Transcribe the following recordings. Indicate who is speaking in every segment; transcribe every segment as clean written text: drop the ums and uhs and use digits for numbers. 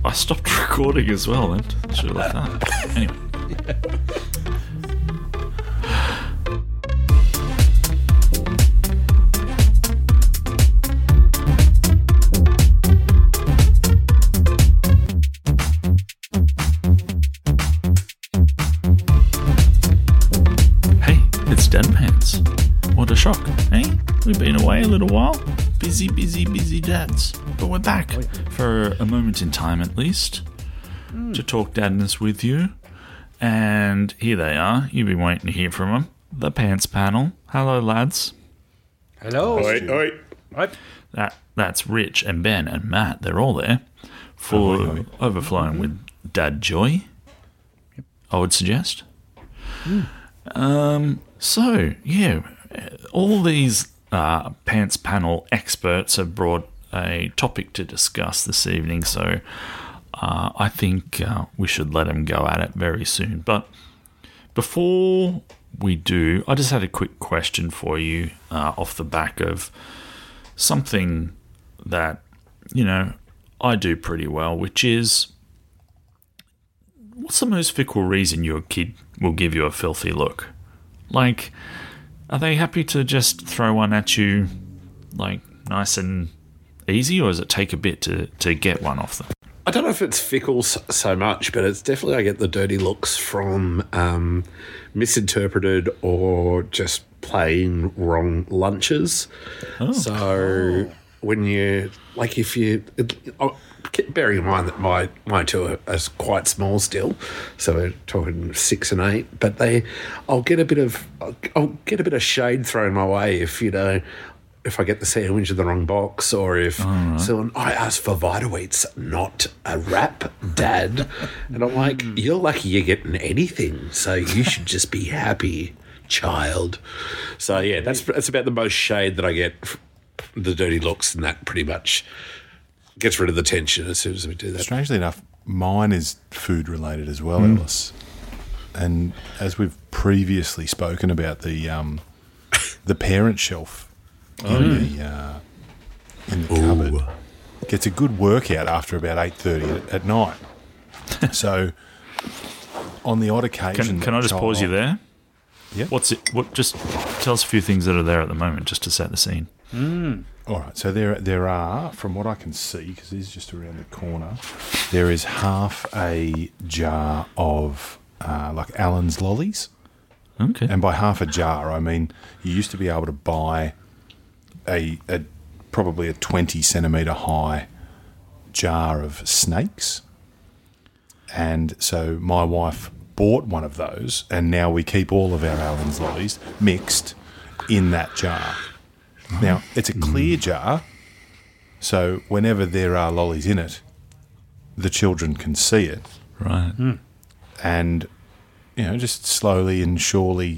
Speaker 1: I stopped recording as well, and should have left that. Anyway. Hey, it's Dad Pants. What a shock, eh? We've been away a little while. Busy dads. But we're back for a moment in time at least to talk dadness with you. And here they are. You've been waiting to hear from them. The Pants Panel. Hello, lads.
Speaker 2: Hello.
Speaker 3: Oi.
Speaker 1: That's Rich and Ben and Matt. They're all there. Overflowing with dad joy, I would suggest. So, yeah, all these Pants Panel experts have brought a topic to discuss this evening, so I think we should let them go at it very soon. But before we do, I just had a quick question for you off the back of something that, I do pretty well, which is, what's the most fickle reason your kid will give you a filthy look? Like, are they happy to just throw one at you, like, nice and easy, or does it take a bit to get one off them?
Speaker 3: I don't know if it's fickle so much, but it's definitely I get the dirty looks from misinterpreted or just plain wrong lunches. So when you, like, bearing in mind that my two are quite small still, so we're talking 6 and 8, but I'll get a bit of shade thrown my way if I get the sandwich in the wrong box, or if someone, I asked for Vita-Weets, not a wrap, Dad. And I'm like, you're lucky you're getting anything, so you should just be happy, child. So, yeah, that's about the most shade that I get, the dirty looks, and that pretty much gets rid of the tension as soon as we do that.
Speaker 4: Strangely enough, mine is food-related as well, Ellis. And as we've previously spoken about the parent shelf, in the cupboard, gets a good workout after about 8:30 at night. So, on the odd occasion,
Speaker 1: can I just pause you there?
Speaker 4: Yeah.
Speaker 1: Just tell us a few things that are there at the moment, just to set the scene.
Speaker 4: All right. So there are, from what I can see, because it is just around the corner, there is half a jar of like Allen's lollies.
Speaker 1: Okay.
Speaker 4: And by half a jar, I mean you used to be able to buy a probably a 20 centimetre high jar of snakes. And so my wife bought one of those, and now we keep all of our Allen's lollies mixed in that jar. Now, it's a clear jar, so whenever there are lollies in it, the children can see it.
Speaker 1: Right.
Speaker 4: And, just slowly and surely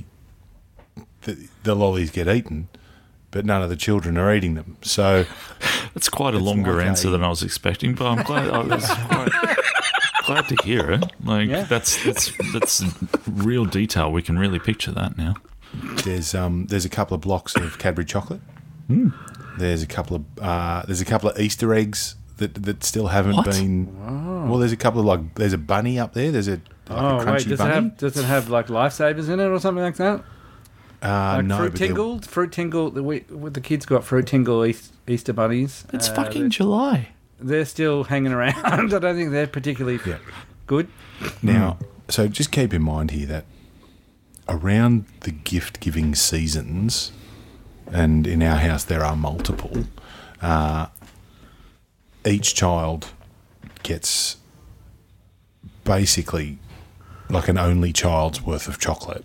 Speaker 4: the lollies get eaten, but none of the children are eating them. So
Speaker 1: that's quite a longer answer than I was expecting, but I'm glad I was glad to hear it. Like, that's real detail. We can really picture that now.
Speaker 4: There's a couple of blocks of Cadbury chocolate. There's a couple of Easter eggs that still haven't been. Oh. Well, there's a couple of there's a bunny up there. There's a crunchy bunny.
Speaker 2: Does it have like Lifesavers in it or something like that?
Speaker 4: No,
Speaker 2: Fruit Tingle. The kids got Fruit Tingle Easter bunnies.
Speaker 1: It's fucking July.
Speaker 2: They're still hanging around. I don't think they're particularly good.
Speaker 4: Now, so just keep in mind here that around the gift-giving seasons, and in our house there are multiple, each child gets basically like an only child's worth of chocolate.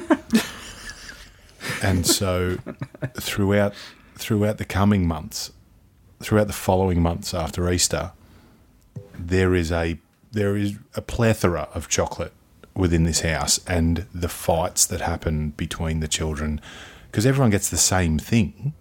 Speaker 4: And so throughout the coming months, throughout the following months after Easter, there is a plethora of chocolate within this house, and the fights that happen between the children, because everyone gets the same thing,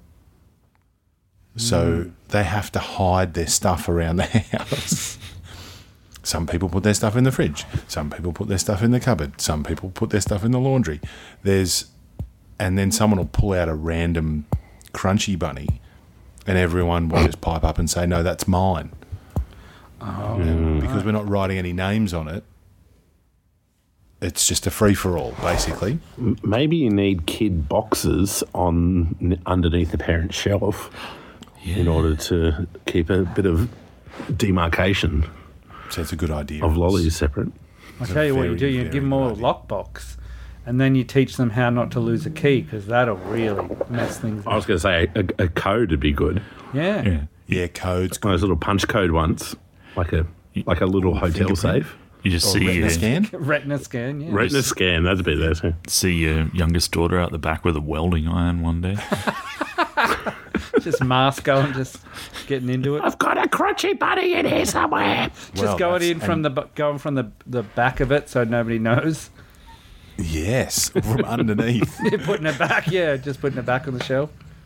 Speaker 4: so they have to hide their stuff around the house. Some people put their stuff in the fridge. Some people put their stuff in the cupboard. Some people put their stuff in the laundry. And then someone will pull out a random crunchy bunny, and everyone will just pipe up and say, "No, that's mine." And because we're not writing any names on it, it's just a free-for-all, basically.
Speaker 3: Maybe you need kid boxes underneath the parent shelf in order to keep a bit of demarcation
Speaker 4: So it's a good idea.
Speaker 3: of lollies separate.
Speaker 2: I'll tell you what you do. You give them all a lockbox, and then you teach them how not to lose a key, because that'll really mess things
Speaker 3: I was
Speaker 2: up.
Speaker 3: going to say a code would be good.
Speaker 2: Yeah.
Speaker 1: Yeah.
Speaker 4: Yeah, codes.
Speaker 3: One of those little punch code ones, like a little hotel
Speaker 4: fingerprint.
Speaker 3: safe.
Speaker 1: You just
Speaker 4: Or
Speaker 1: see
Speaker 4: retina
Speaker 1: your,
Speaker 4: scan.
Speaker 2: Retina scan, yeah.
Speaker 3: Retina scan, that'd be there too.
Speaker 1: see your youngest daughter out the back with a welding iron one day.
Speaker 2: Just mask going, just getting into it.
Speaker 3: I've got a crotchy buddy in here somewhere.
Speaker 2: Just
Speaker 4: Well,
Speaker 2: going
Speaker 4: that's-
Speaker 2: in from the back of it, so nobody knows.
Speaker 4: Yes, from underneath.
Speaker 2: You're putting it back, yeah, just putting it back on the shelf.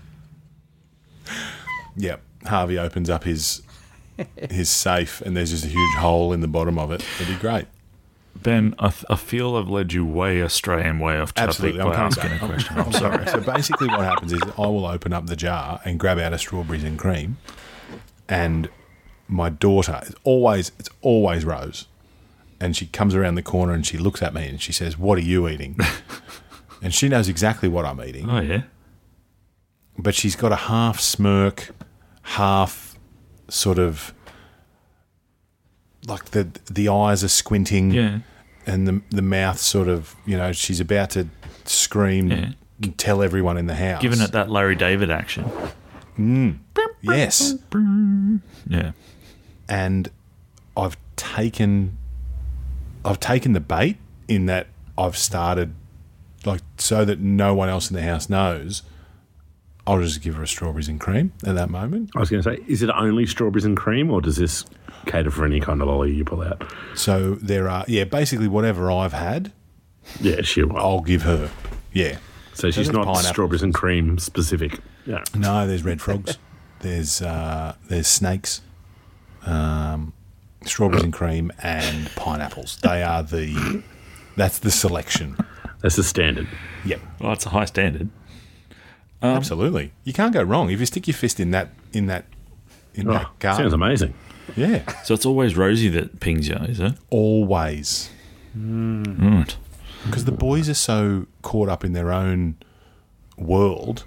Speaker 4: Yep. Harvey opens up his safe, and there's just a huge hole in the bottom of it. It'd be great.
Speaker 1: Ben, I feel I've led you way astray and way off topic
Speaker 4: Absolutely,
Speaker 1: by
Speaker 4: I'm coming
Speaker 1: asking a
Speaker 4: back.
Speaker 1: question. I'm sorry.
Speaker 4: So basically, what happens is I will open up the jar and grab out a strawberries and cream, and my daughter it's always Rose, and she comes around the corner and she looks at me and she says, "What are you eating?" And she knows exactly what I'm eating,
Speaker 1: Oh, yeah?
Speaker 4: but she's got a half smirk, half sort of like the eyes are squinting.
Speaker 1: Yeah.
Speaker 4: And the mouth sort of, she's about to scream
Speaker 1: Yeah.
Speaker 4: and tell everyone in the house.
Speaker 1: Giving it that Larry David action.
Speaker 4: Yes.
Speaker 1: Yeah.
Speaker 4: And I've taken the bait in that I've started, like, so that no one else in the house knows, I'll just give her a strawberries and cream at that moment.
Speaker 3: I was going to say, is it only strawberries and cream, or does this cater for any kind of lolly you pull out?
Speaker 4: So there are, basically whatever I've had,
Speaker 3: Yeah, sure.
Speaker 4: I'll give her. Yeah.
Speaker 3: So she's
Speaker 4: there's
Speaker 3: not
Speaker 4: pineapples.
Speaker 3: strawberries and cream specific. Yeah.
Speaker 4: No, there's red frogs. There's snakes, strawberries and cream, and pineapples. That's the selection.
Speaker 3: That's the standard.
Speaker 4: Yep,
Speaker 1: Well, that's a high standard.
Speaker 4: absolutely. You can't go wrong if you stick your fist in that that
Speaker 3: Oh,
Speaker 4: garden.
Speaker 3: sounds amazing.
Speaker 4: Yeah,
Speaker 1: So it's always Rosie that pings you, is it?
Speaker 4: always.
Speaker 1: Right.
Speaker 4: Because the boys are so caught up in their own world,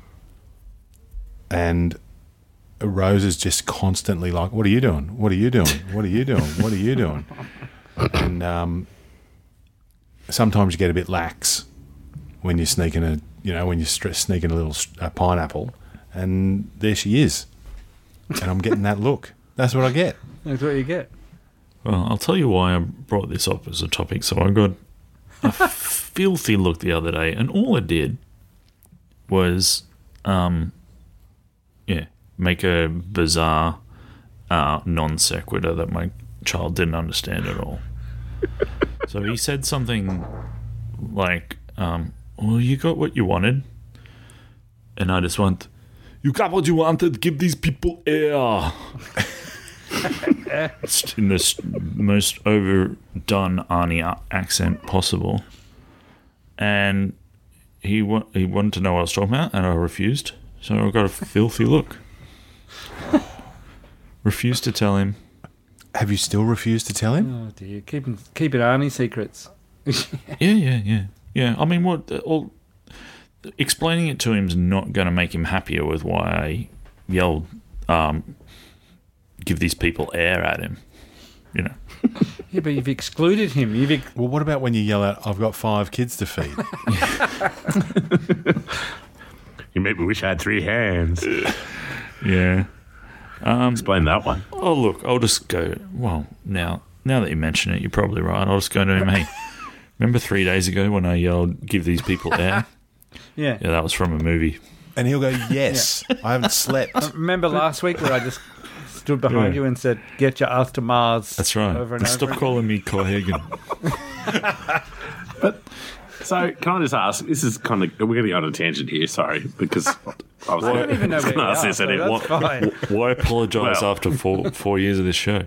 Speaker 4: and Rose is just constantly like, "What are you doing? What are you doing? What are you doing? What are you doing?" And sometimes you get a bit lax when you're sneaking sneaking a little pineapple, and there she is, and I'm getting that look. That's what I get.
Speaker 2: That's what you get.
Speaker 1: Well, I'll tell you why I brought this up as a topic. So I got a filthy look the other day, and all I did was, make a bizarre non sequitur that my child didn't understand at all. So he said something like, "Well, you got what you wanted," and I just went, "You got what you wanted. Give these people air." In the most overdone Arnie accent possible, and he wanted to know what I was talking about, and I refused. So I got a filthy look. Refused to tell him.
Speaker 4: Have you still refused to tell him?
Speaker 2: Oh dear, keeping Arnie secrets.
Speaker 1: Yeah. I mean, explaining it to him's not going to make him happier with why I yelled, "Give these people air" at him.
Speaker 2: Yeah, but you've excluded him.
Speaker 4: Well, what about when you yell out, "I've got 5 kids to feed"?
Speaker 3: You made me wish I had 3 hands.
Speaker 1: Yeah.
Speaker 3: Explain that one.
Speaker 1: Oh, look, I'll just go. Well, now that you mention it, you're probably right. I'll just go to him. Hey, remember 3 days ago when I yelled, "Give these people air"?
Speaker 2: Yeah.
Speaker 1: Yeah, that was from a movie.
Speaker 4: And he'll go, "Yes, I haven't slept."
Speaker 2: Remember last week where I just stood behind you and said, "Get your ass to Mars."
Speaker 1: That's right.
Speaker 2: Over and
Speaker 1: Stop
Speaker 2: over.
Speaker 1: calling me Cohagen.
Speaker 3: So, can I just ask? This is kind of we're getting on a tangent here. Sorry, because I was
Speaker 2: I don't even know where you
Speaker 3: gonna ask
Speaker 2: are,
Speaker 3: this
Speaker 2: so
Speaker 3: anyway.
Speaker 2: that's fine.
Speaker 1: Why apologise
Speaker 3: Well.
Speaker 1: after four years of this show?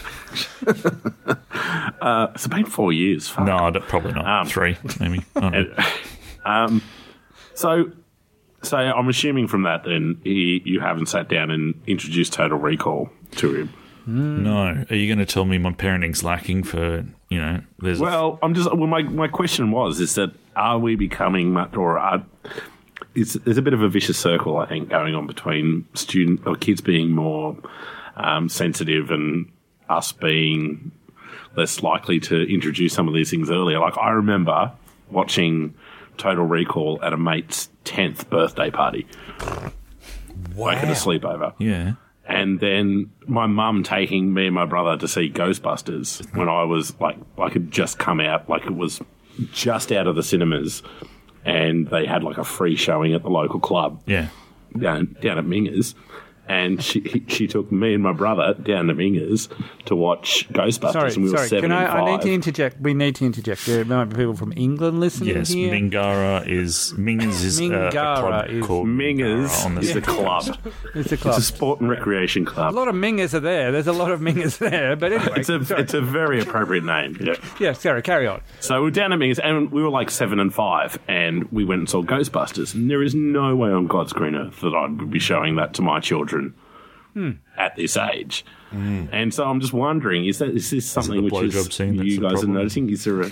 Speaker 3: It's been 4 years. Fuck.
Speaker 1: No, probably not. 3, maybe. I don't know.
Speaker 3: So I'm assuming from that then you haven't sat down and introduced Total Recall to him.
Speaker 1: No. Are you going to tell me my parenting's lacking for, there's
Speaker 3: my question is that are we becoming much, there's a bit of a vicious circle, I think, going on between kids being more sensitive and us being less likely to introduce some of these things earlier. Like, I remember watching Total Recall at a mate's 10th birthday party.
Speaker 4: Wow.
Speaker 3: Like at a sleepover.
Speaker 1: Yeah.
Speaker 3: And then my mum taking me and my brother to see Ghostbusters when I was like had just come out, like it was just out of the cinemas, and they had like a free showing at the local club.
Speaker 1: Yeah.
Speaker 3: Down at Mingers. And she took me and my brother down to Mingers to watch Ghostbusters, and we were 7 and 5.
Speaker 2: I need to interject. We need to interject. There might be people from England listening
Speaker 1: yes,
Speaker 2: here.
Speaker 1: Mingers is a club called
Speaker 3: Mingers is a club.
Speaker 2: It's a club.
Speaker 3: It's a sport and recreation club.
Speaker 2: A lot of Mingers are there. There's a lot of Mingers there. But anyway,
Speaker 3: it's a very appropriate name. Yeah.
Speaker 2: Yeah, sorry, carry on.
Speaker 3: So we were down at Mingers, and we were like 7 and 5, and we went and saw Ghostbusters. And there is no way on God's green earth that I would be showing that to my children at this age. And so I'm just wondering, is this something which is you guys are noticing? Is there a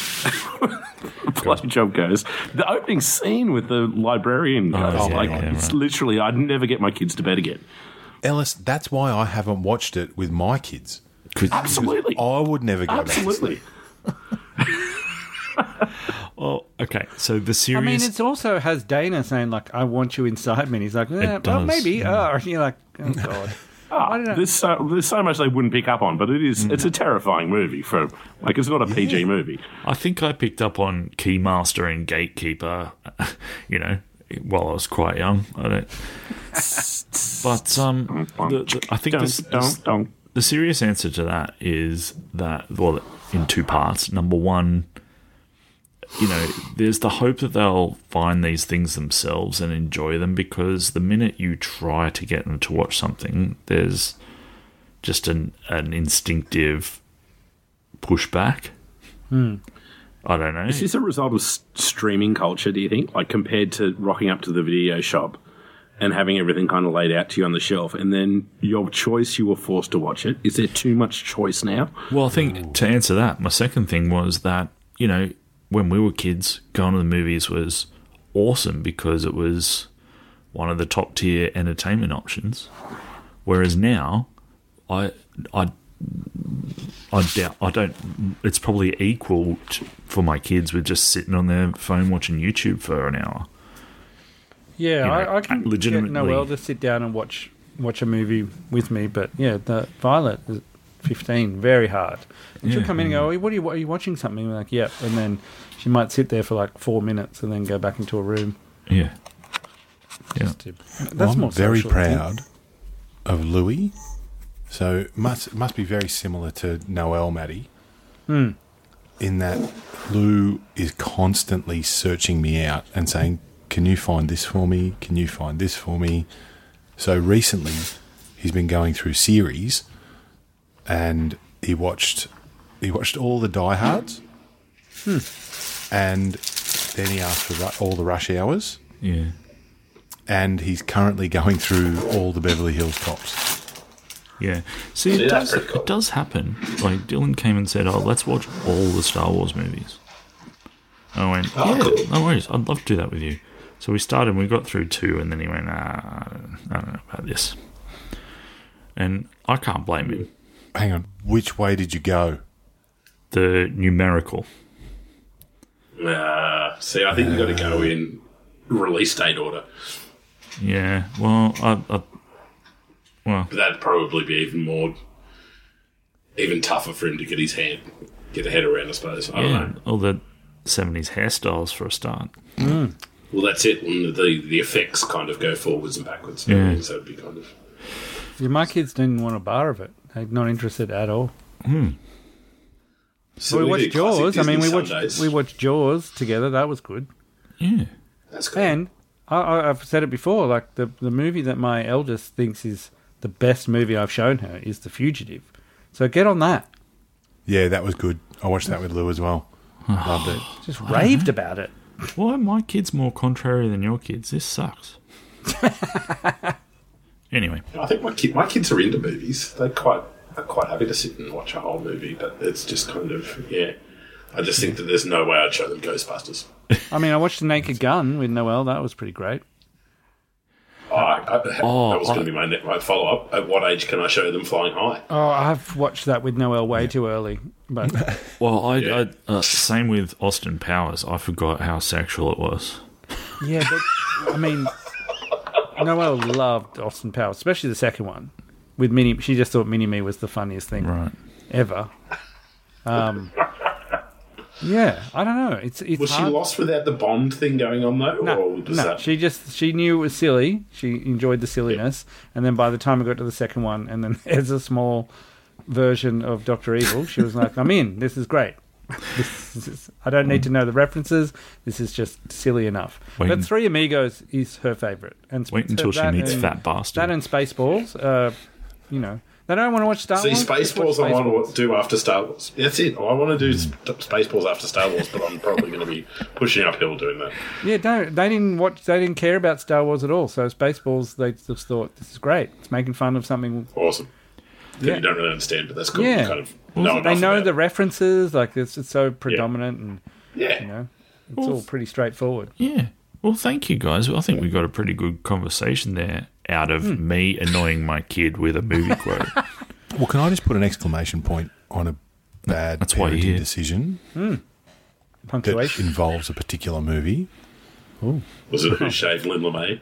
Speaker 3: blowjob goes? The opening scene with the librarian goes, it's literally, I'd never get my kids to bed again.
Speaker 4: Ellis, that's why I haven't watched it with my kids.
Speaker 3: Absolutely.
Speaker 4: I would never go
Speaker 3: Absolutely.
Speaker 1: Well, okay, so the series...
Speaker 2: I mean, it also has Dana saying, like, I want you inside me. And he's like, well, maybe.
Speaker 1: Yeah.
Speaker 2: And you're like, oh, God.
Speaker 3: There's so much they wouldn't pick up on, but it's a terrifying movie it's not a PG movie.
Speaker 1: I think I picked up on Keymaster and Gatekeeper, while I was quite young. I think the serious answer to that is that, well, in two parts. Number one, there's the hope that they'll find these things themselves and enjoy them, because the minute you try to get them to watch something, there's just an instinctive pushback. I don't know.
Speaker 3: Is this a result of streaming culture, do you think? Like, compared to rocking up to the video shop and having everything kind of laid out to you on the shelf, and then your choice, you were forced to watch it. Is there too much choice now?
Speaker 1: Well, I think to answer that, my second thing was that, when we were kids, going to the movies was awesome because it was one of the top tier entertainment options. Whereas now, I doubt, it's probably equal for my kids with just sitting on their phone watching YouTube for an hour.
Speaker 2: Yeah, I can
Speaker 1: legitimately
Speaker 2: get Noel to sit down and watch a movie with me, but yeah, the Violet is 15, very hard. And she'll come in and go, are you watching something? I'm like, yep. And then she might sit there for like 4 minutes and then go back into a room.
Speaker 1: Yeah. Yeah.
Speaker 2: That's
Speaker 4: I'm very proud of Louis. So must be very similar to Noel, Maddie. In that Lou is constantly searching me out and saying, can you find this for me? Can you find this for me? So recently he's been going through series, and he watched all the Die Hards, and then he asked for all the Rush Hours.
Speaker 1: Yeah.
Speaker 4: And he's currently going through all the Beverly Hills Cops.
Speaker 1: Yeah. See, it does happen. Like, Dylan came and said, let's watch all the Star Wars movies. I went, no worries, I'd love to do that with you. So we started, and we got through 2, and then he went, I don't know about this. And I can't blame him.
Speaker 4: Hang on, which way did you go?
Speaker 1: The numerical.
Speaker 3: See, I think you've got to go in release date order.
Speaker 1: Yeah, well,
Speaker 3: But that'd probably be even tougher for him to get a head around, I suppose. I don't know.
Speaker 1: All the 70s hairstyles for a start.
Speaker 3: Well, that's it. And the effects kind of go forwards and backwards.
Speaker 1: Yeah.
Speaker 3: So it'd be kind of...
Speaker 2: Yeah, my kids didn't want a bar of it. They're not interested at all.
Speaker 3: So
Speaker 2: we watched Jaws. I mean,
Speaker 3: we
Speaker 2: watched Jaws together. That was good.
Speaker 1: Yeah.
Speaker 3: That's cool.
Speaker 2: And I've said it before, like the movie that my eldest thinks is the best movie I've shown her is The Fugitive. So get on that.
Speaker 4: Yeah, that was good. I watched that with Lou as well. Loved it.
Speaker 2: Just raved about it.
Speaker 1: Why are my kids more contrary than your kids? This sucks. Anyway.
Speaker 3: I think my kids are into movies. They're quite
Speaker 5: quite happy to sit and watch a whole movie, but it's just kind of, yeah. I just think that there's no way I'd show them Ghostbusters.
Speaker 2: I mean, I watched The Naked Gun with Noelle. That was pretty great.
Speaker 5: That was going to be my follow-up. At what age can I show them Flying High?
Speaker 2: Oh, I've watched that with Noelle way too early. But
Speaker 1: Well, I same with Austin Powers. I forgot how sexual it was.
Speaker 2: yeah, but I mean, Noelle loved Austin Powers, especially the second one with Minnie. She just thought Mini-Me was the funniest thing ever. Yeah, I don't know. It's
Speaker 5: Was she
Speaker 2: hard.
Speaker 5: lost without the Bond thing going on, though? Or was
Speaker 2: No,
Speaker 5: that...
Speaker 2: she knew it was silly. She enjoyed the silliness, and then by the time I got to the second one, and then there's a small version of Dr. Evil, she was like, "I'm in. This is great. I don't need to know the references. This is just silly enough." But Three Amigos is her favourite. And
Speaker 1: Wait until she meets Fat Bastard.
Speaker 2: That and Spaceballs. They don't want to watch Star Wars.
Speaker 5: See, Spaceballs I want to do after Star Wars. That's it. I want to do Spaceballs after Star Wars, but I'm probably going to be pushing uphill doing that.
Speaker 2: Yeah, they didn't care about Star Wars at all. So Spaceballs, they just thought, this is great. It's making fun of something.
Speaker 5: Awesome. That you don't really understand, but that's cool.
Speaker 2: Yeah.
Speaker 5: You kind of know
Speaker 2: They know
Speaker 5: about
Speaker 2: the
Speaker 5: it.
Speaker 2: references, like it's so predominant, and
Speaker 5: Yeah.
Speaker 2: it's all pretty straightforward.
Speaker 1: Yeah. Well, thank you guys. I think we got a pretty good conversation there out of me annoying my kid with a movie quote.
Speaker 4: Well, can I just put an exclamation point on a bad
Speaker 1: That's why you're
Speaker 4: parenting
Speaker 1: here.
Speaker 4: decision that
Speaker 2: Punctuation.
Speaker 4: involves a particular movie?
Speaker 5: Was it Who Shaved Lynn LeMay?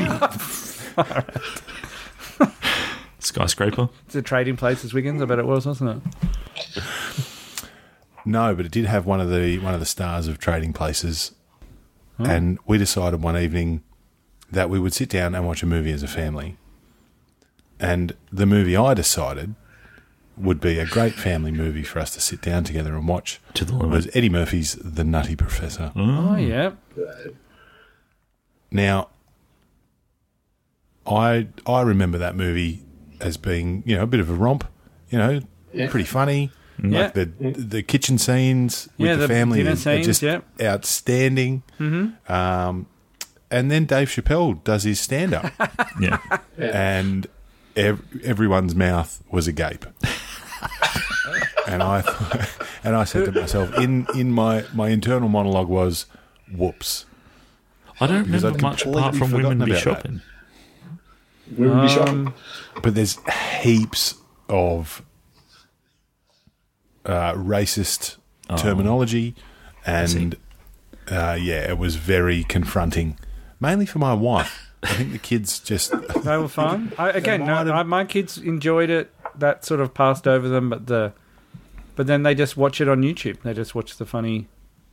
Speaker 1: Skyscraper.
Speaker 2: It's a trading places, Wiggins. I bet it was, wasn't it?
Speaker 4: No, but it did have one of the stars of Trading Places, and we decided one evening that we would sit down and watch a movie as a family. And the movie I decided would be a great family movie for us to sit down together and watch
Speaker 1: To the limit.
Speaker 4: was Eddie Murphy's The Nutty Professor.
Speaker 2: Oh, yeah.
Speaker 4: Now, I remember that movie as being, a bit of a romp, pretty funny.
Speaker 2: Yeah.
Speaker 4: Like the kitchen scenes with
Speaker 2: Yeah,
Speaker 4: the
Speaker 2: the
Speaker 4: family
Speaker 2: dinner
Speaker 4: are
Speaker 2: scenes,
Speaker 4: just
Speaker 2: yeah.
Speaker 4: outstanding. Mm-hmm. And then Dave Chappelle does his stand-up,
Speaker 1: Yeah.
Speaker 4: and everyone's mouth was agape. and I said to myself, in my internal monologue was, "Whoops."
Speaker 1: I don't
Speaker 4: Because
Speaker 1: remember
Speaker 4: I'd
Speaker 1: much apart
Speaker 4: completely
Speaker 1: from Women
Speaker 4: forgotten
Speaker 1: Be
Speaker 4: about that.
Speaker 1: Shopping.
Speaker 5: We would be shocked.
Speaker 4: But there's heaps of racist terminology, and it was very confronting, mainly for my wife. I think the kids just
Speaker 2: They were fun. My kids enjoyed it. That sort of passed over them, but then they just watch it on YouTube. They just watch the funny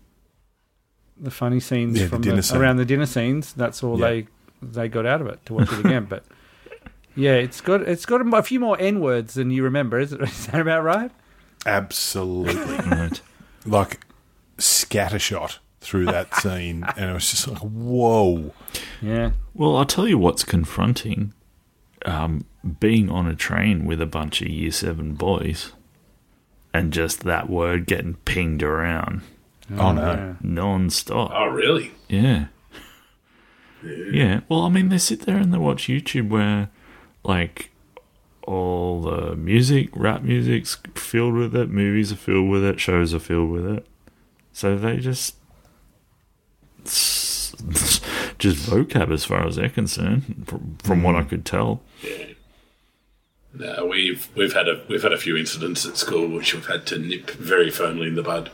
Speaker 2: scenes
Speaker 4: Yeah, the
Speaker 2: from
Speaker 4: dinner scene.
Speaker 2: around the dinner scenes. That's all
Speaker 4: Yeah.
Speaker 2: they got out of it to watch it again. But yeah, it's got a few more N words than you remember. Is that about right?
Speaker 4: absolutely
Speaker 1: Right.
Speaker 4: like scattershot through that scene, and it was just like, whoa.
Speaker 2: Yeah.
Speaker 1: Well, I'll tell you what's confronting. Being on a train with a bunch of Year 7 boys and just that word getting pinged around
Speaker 4: Oh no.
Speaker 2: Yeah.
Speaker 1: non-stop.
Speaker 5: Oh, really?
Speaker 1: Yeah. Yeah. Well, I mean, they sit there and they watch YouTube where, like, all the music, rap music's filled with it, movies are filled with it, shows are filled with it. So they just vocab as far as they're concerned, from what I could tell.
Speaker 5: No, we've had a few incidents at school which we've had to nip very firmly in the bud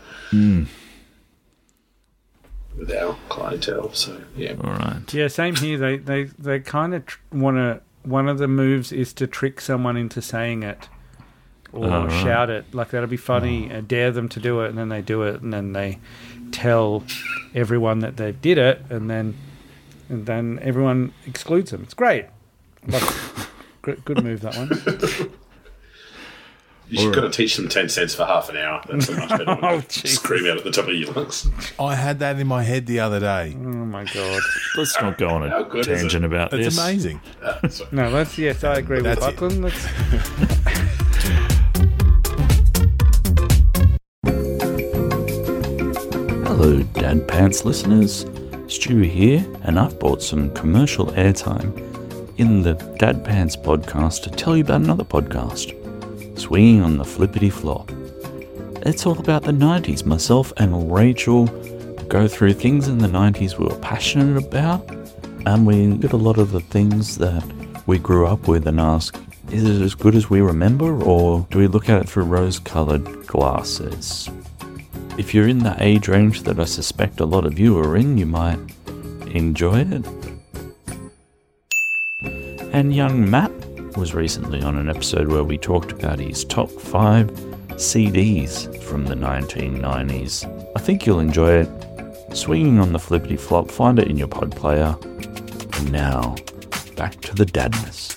Speaker 5: with our clientele. So yeah,
Speaker 1: All right.
Speaker 2: Yeah, same here. They kind of want to. One of the moves is to trick someone into saying it or
Speaker 1: right.
Speaker 2: shout it. Like that'll be funny. And dare them to do it, and then they do it, and then they tell everyone that they did it, and then everyone excludes them. It's great. Good move, that one.
Speaker 5: you should got to teach them 10 cents for half an hour. That's a much better one.
Speaker 2: Oh, Jesus.
Speaker 5: Scream out at the top of your lungs.
Speaker 4: I had that in my head the other day.
Speaker 2: Oh my god.
Speaker 1: Let's not go on
Speaker 5: How
Speaker 1: a
Speaker 5: good is
Speaker 1: tangent
Speaker 5: it?
Speaker 1: about
Speaker 4: It's
Speaker 1: this.
Speaker 4: amazing.
Speaker 2: No, yes, I agree with
Speaker 4: That's it.
Speaker 2: Buckland.
Speaker 1: Hello, Dad Pants listeners. Stu here, and I've bought some commercial airtime in the Dad Pants podcast to tell you about another podcast. swinging on the flippity flop. It's all about the 90s. Myself and Rachel go through things in the 90s we were passionate about, and we look at a lot of the things that we grew up with and ask, is it as good as we remember, or do we look at it through rose-coloured glasses? If you're in the age range that I suspect a lot of you are in, you might enjoy it. And young Matt was recently on an episode where we talked about his top 5 CDs from the 1990s. I think you'll enjoy it. Swinging on the flippity flop, find it in your pod player. And now, back to the dadness.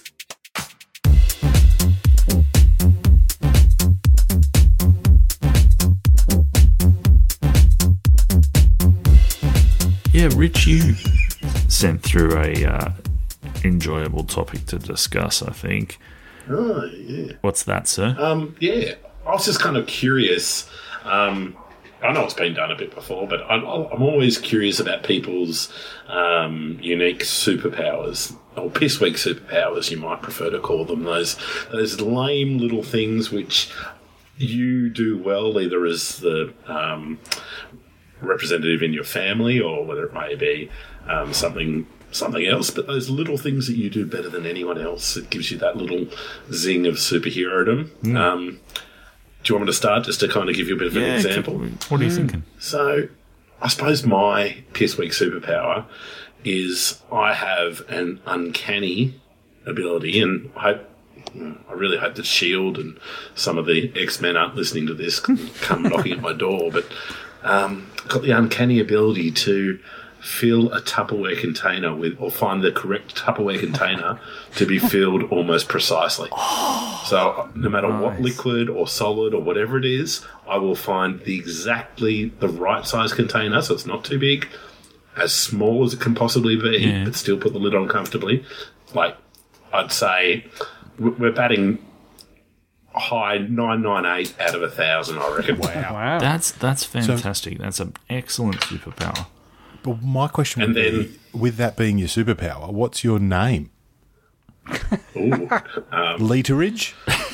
Speaker 1: Yeah, Rich, you sent through a enjoyable topic to discuss, I think.
Speaker 5: Oh, yeah.
Speaker 1: What's that, sir?
Speaker 5: Yeah, I was just kind of curious. I know it's been done a bit before, but I'm always curious about people's unique superpowers, or piss-weak superpowers, you might prefer to call them. Those lame little things which you do well, either as the representative in your family, or whether it may be something else, but those little things that you do better than anyone else, it gives you that little zing of superhero-dom. Do you want me to start, just to kind of give you a bit of an example?
Speaker 1: What are you thinking?
Speaker 5: So, I suppose my piss-weak superpower is I have an uncanny ability, and I really hope that S.H.I.E.L.D. and some of the X-Men aren't listening to this, come knocking at my door, but I've got the uncanny ability to fill a Tupperware container with, or find the correct Tupperware container to be filled almost precisely. So no matter what liquid or solid or whatever it is, I will find the right size container, so it's not too big, as small as it can possibly be, but still put the lid on comfortably. Like, I'd say we're batting high 998 out of 1,000, I reckon.
Speaker 2: Wow.
Speaker 1: That's fantastic. That's an excellent superpower.
Speaker 4: But my question would be, with that being your superpower, what's your name?
Speaker 5: Ooh,
Speaker 4: Literage?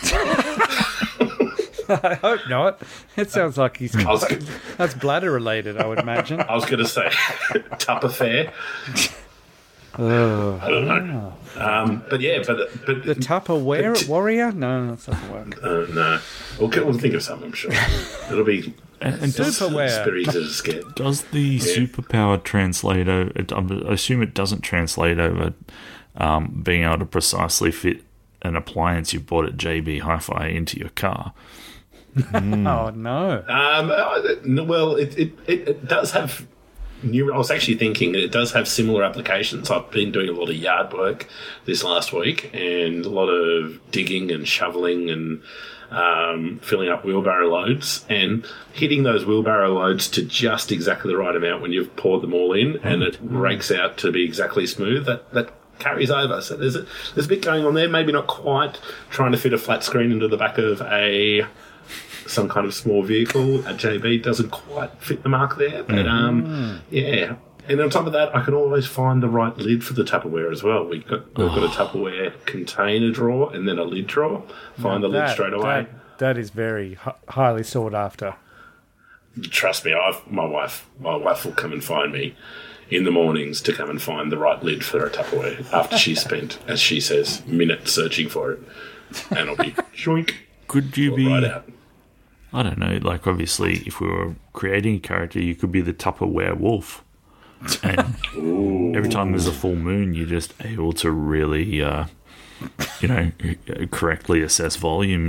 Speaker 2: I hope not. It sounds like that's bladder related, I would imagine.
Speaker 5: I was going to say Tupperfare. I don't know. But yeah, but
Speaker 2: The Tupperware warrior? No, that doesn't work.
Speaker 5: no. We'll think of something, I'm sure. It'll be
Speaker 1: And
Speaker 2: Superware.
Speaker 5: super easy to get.
Speaker 1: does the superpower translate over? I assume it doesn't translate over being able to precisely fit an appliance you bought at JB Hi-Fi into your car.
Speaker 2: Oh, no.
Speaker 5: Well, it does have. I was actually thinking it does have similar applications. I've been doing a lot of yard work this last week, and a lot of digging and shoveling and filling up wheelbarrow loads, and hitting those wheelbarrow loads to just exactly the right amount when you've poured them all in, and it rakes out to be exactly smooth. That carries over. So there's a bit going on there. Maybe not quite trying to fit a flat screen into the back of some kind of small vehicle at JB doesn't quite fit the mark there. But yeah. And on top of that, I can always find the right lid for the Tupperware as well. We've got a Tupperware container drawer and then a lid drawer. Find the lid straight away.
Speaker 2: That is very highly sought after.
Speaker 5: Trust me, my wife will come and find me in the mornings to come and find the right lid for a Tupperware after she's spent, as she says, minutes searching for it. And I'll be shoink.
Speaker 1: Could you be?
Speaker 5: Right out.
Speaker 1: I don't know. Like, obviously, if we were creating a character, you could be the Tupperware wolf. And every time there's a full moon, you're just able to really, correctly assess volume.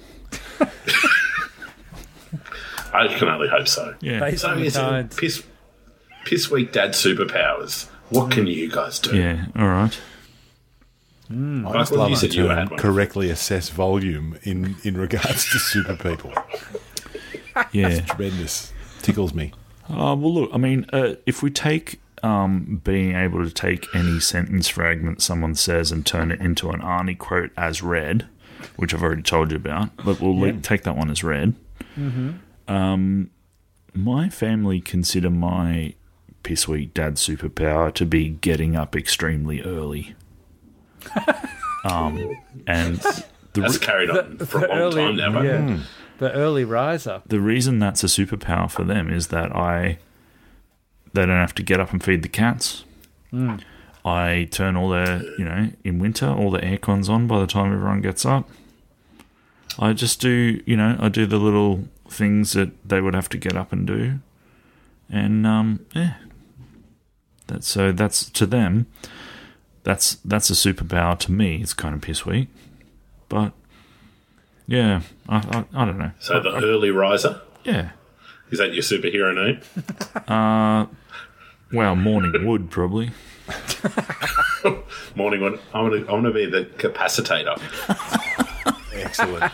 Speaker 5: I can only hope so.
Speaker 1: Yeah.
Speaker 2: Based on the tides.
Speaker 5: Piss weak dad superpowers. What can you guys do?
Speaker 1: Yeah. All right.
Speaker 4: I just
Speaker 5: Michael,
Speaker 4: love
Speaker 5: you
Speaker 4: the
Speaker 5: said you had
Speaker 4: term
Speaker 5: one.
Speaker 4: correctly assess volume in regards to super people.
Speaker 1: Yeah.
Speaker 4: Tremendous. Tickles me.
Speaker 1: Well, look. I mean, if we take being able to take any sentence fragment someone says and turn it into an Arnie quote as read, which I've already told you about, but we'll take that one as read. Mm-hmm. My family consider my piss-weak dad superpower to be getting up extremely early. And
Speaker 5: That's carried on for a long time now, mate.
Speaker 2: The early riser.
Speaker 1: The reason that's a superpower for them is that they don't have to get up and feed the cats. I turn all their, in winter, all the aircons on by the time everyone gets up. I just do, I do the little things that they would have to get up and do. And, That's to them, that's a superpower. To me, it's kind of piss weak. But, yeah, I don't know.
Speaker 5: So the early riser?
Speaker 1: Yeah.
Speaker 5: Is that your superhero name?
Speaker 1: Well, morning wood, probably.
Speaker 5: Morning one. I want to be the capacitator.
Speaker 4: Excellent.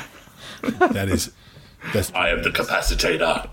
Speaker 5: I am the capacitator.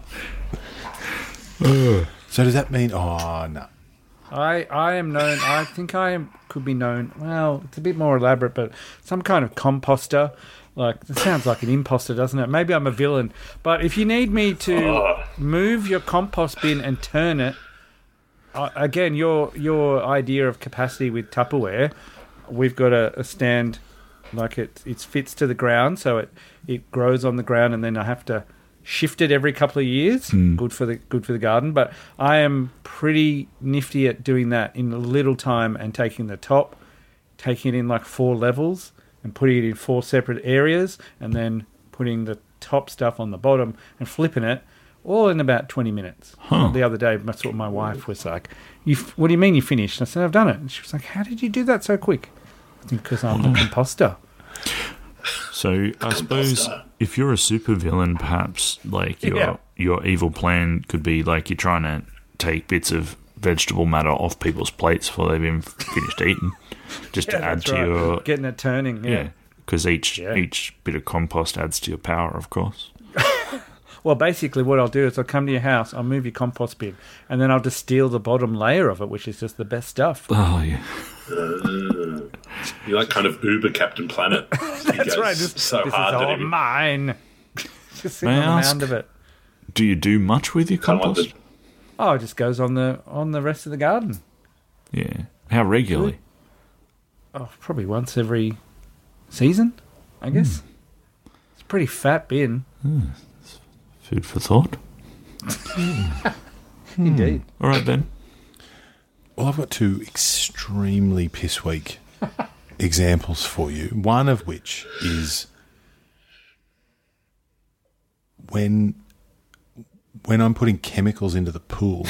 Speaker 4: So does that mean? Oh no.
Speaker 2: I am known. I think could be known. Well, it's a bit more elaborate, but some kind of composter. Like, it sounds like an imposter, doesn't it? Maybe I'm a villain. But if you need me to move your compost bin and turn it, again, your idea of capacity with Tupperware, we've got a stand, like it fits to the ground, so it grows on the ground, and then I have to shift it every couple of years. Good for the garden. But I am pretty nifty at doing that in a little time and taking the top, taking it in like 4 levels and putting it in 4 separate areas, and then putting the top stuff on the bottom and flipping it all in about 20 minutes. The other day, that's what my wife was like, what do you mean you finished? And I said, I've done it. And she was like, how did you do that so quick? I think because I'm the composter.
Speaker 1: So I suppose if you're a supervillain, perhaps like your evil plan could be like you're trying to take bits of vegetable matter off people's plates before they've been finished eating, just to add to your
Speaker 2: getting it turning. Yeah,
Speaker 1: because each bit of compost adds to your power, of course.
Speaker 2: Well, basically, what I'll do is I'll come to your house, I'll move your compost bin, and then I'll just steal the bottom layer of it, which is just the best stuff.
Speaker 1: Oh yeah.
Speaker 5: You're like kind of Uber Captain Planet.
Speaker 2: That's right. This is all mine. Just sitting on the mound of it.
Speaker 1: Do you do much with your compost?
Speaker 2: Oh, it just goes on the rest of the garden.
Speaker 1: Yeah. How regularly?
Speaker 2: Oh, probably once every season, I guess. It's a pretty fat bin.
Speaker 1: Food for thought.
Speaker 2: Indeed.
Speaker 1: All right, then.
Speaker 4: Well, I've got 2 extremely piss weak examples for you. One of which is when I'm putting chemicals into the pool,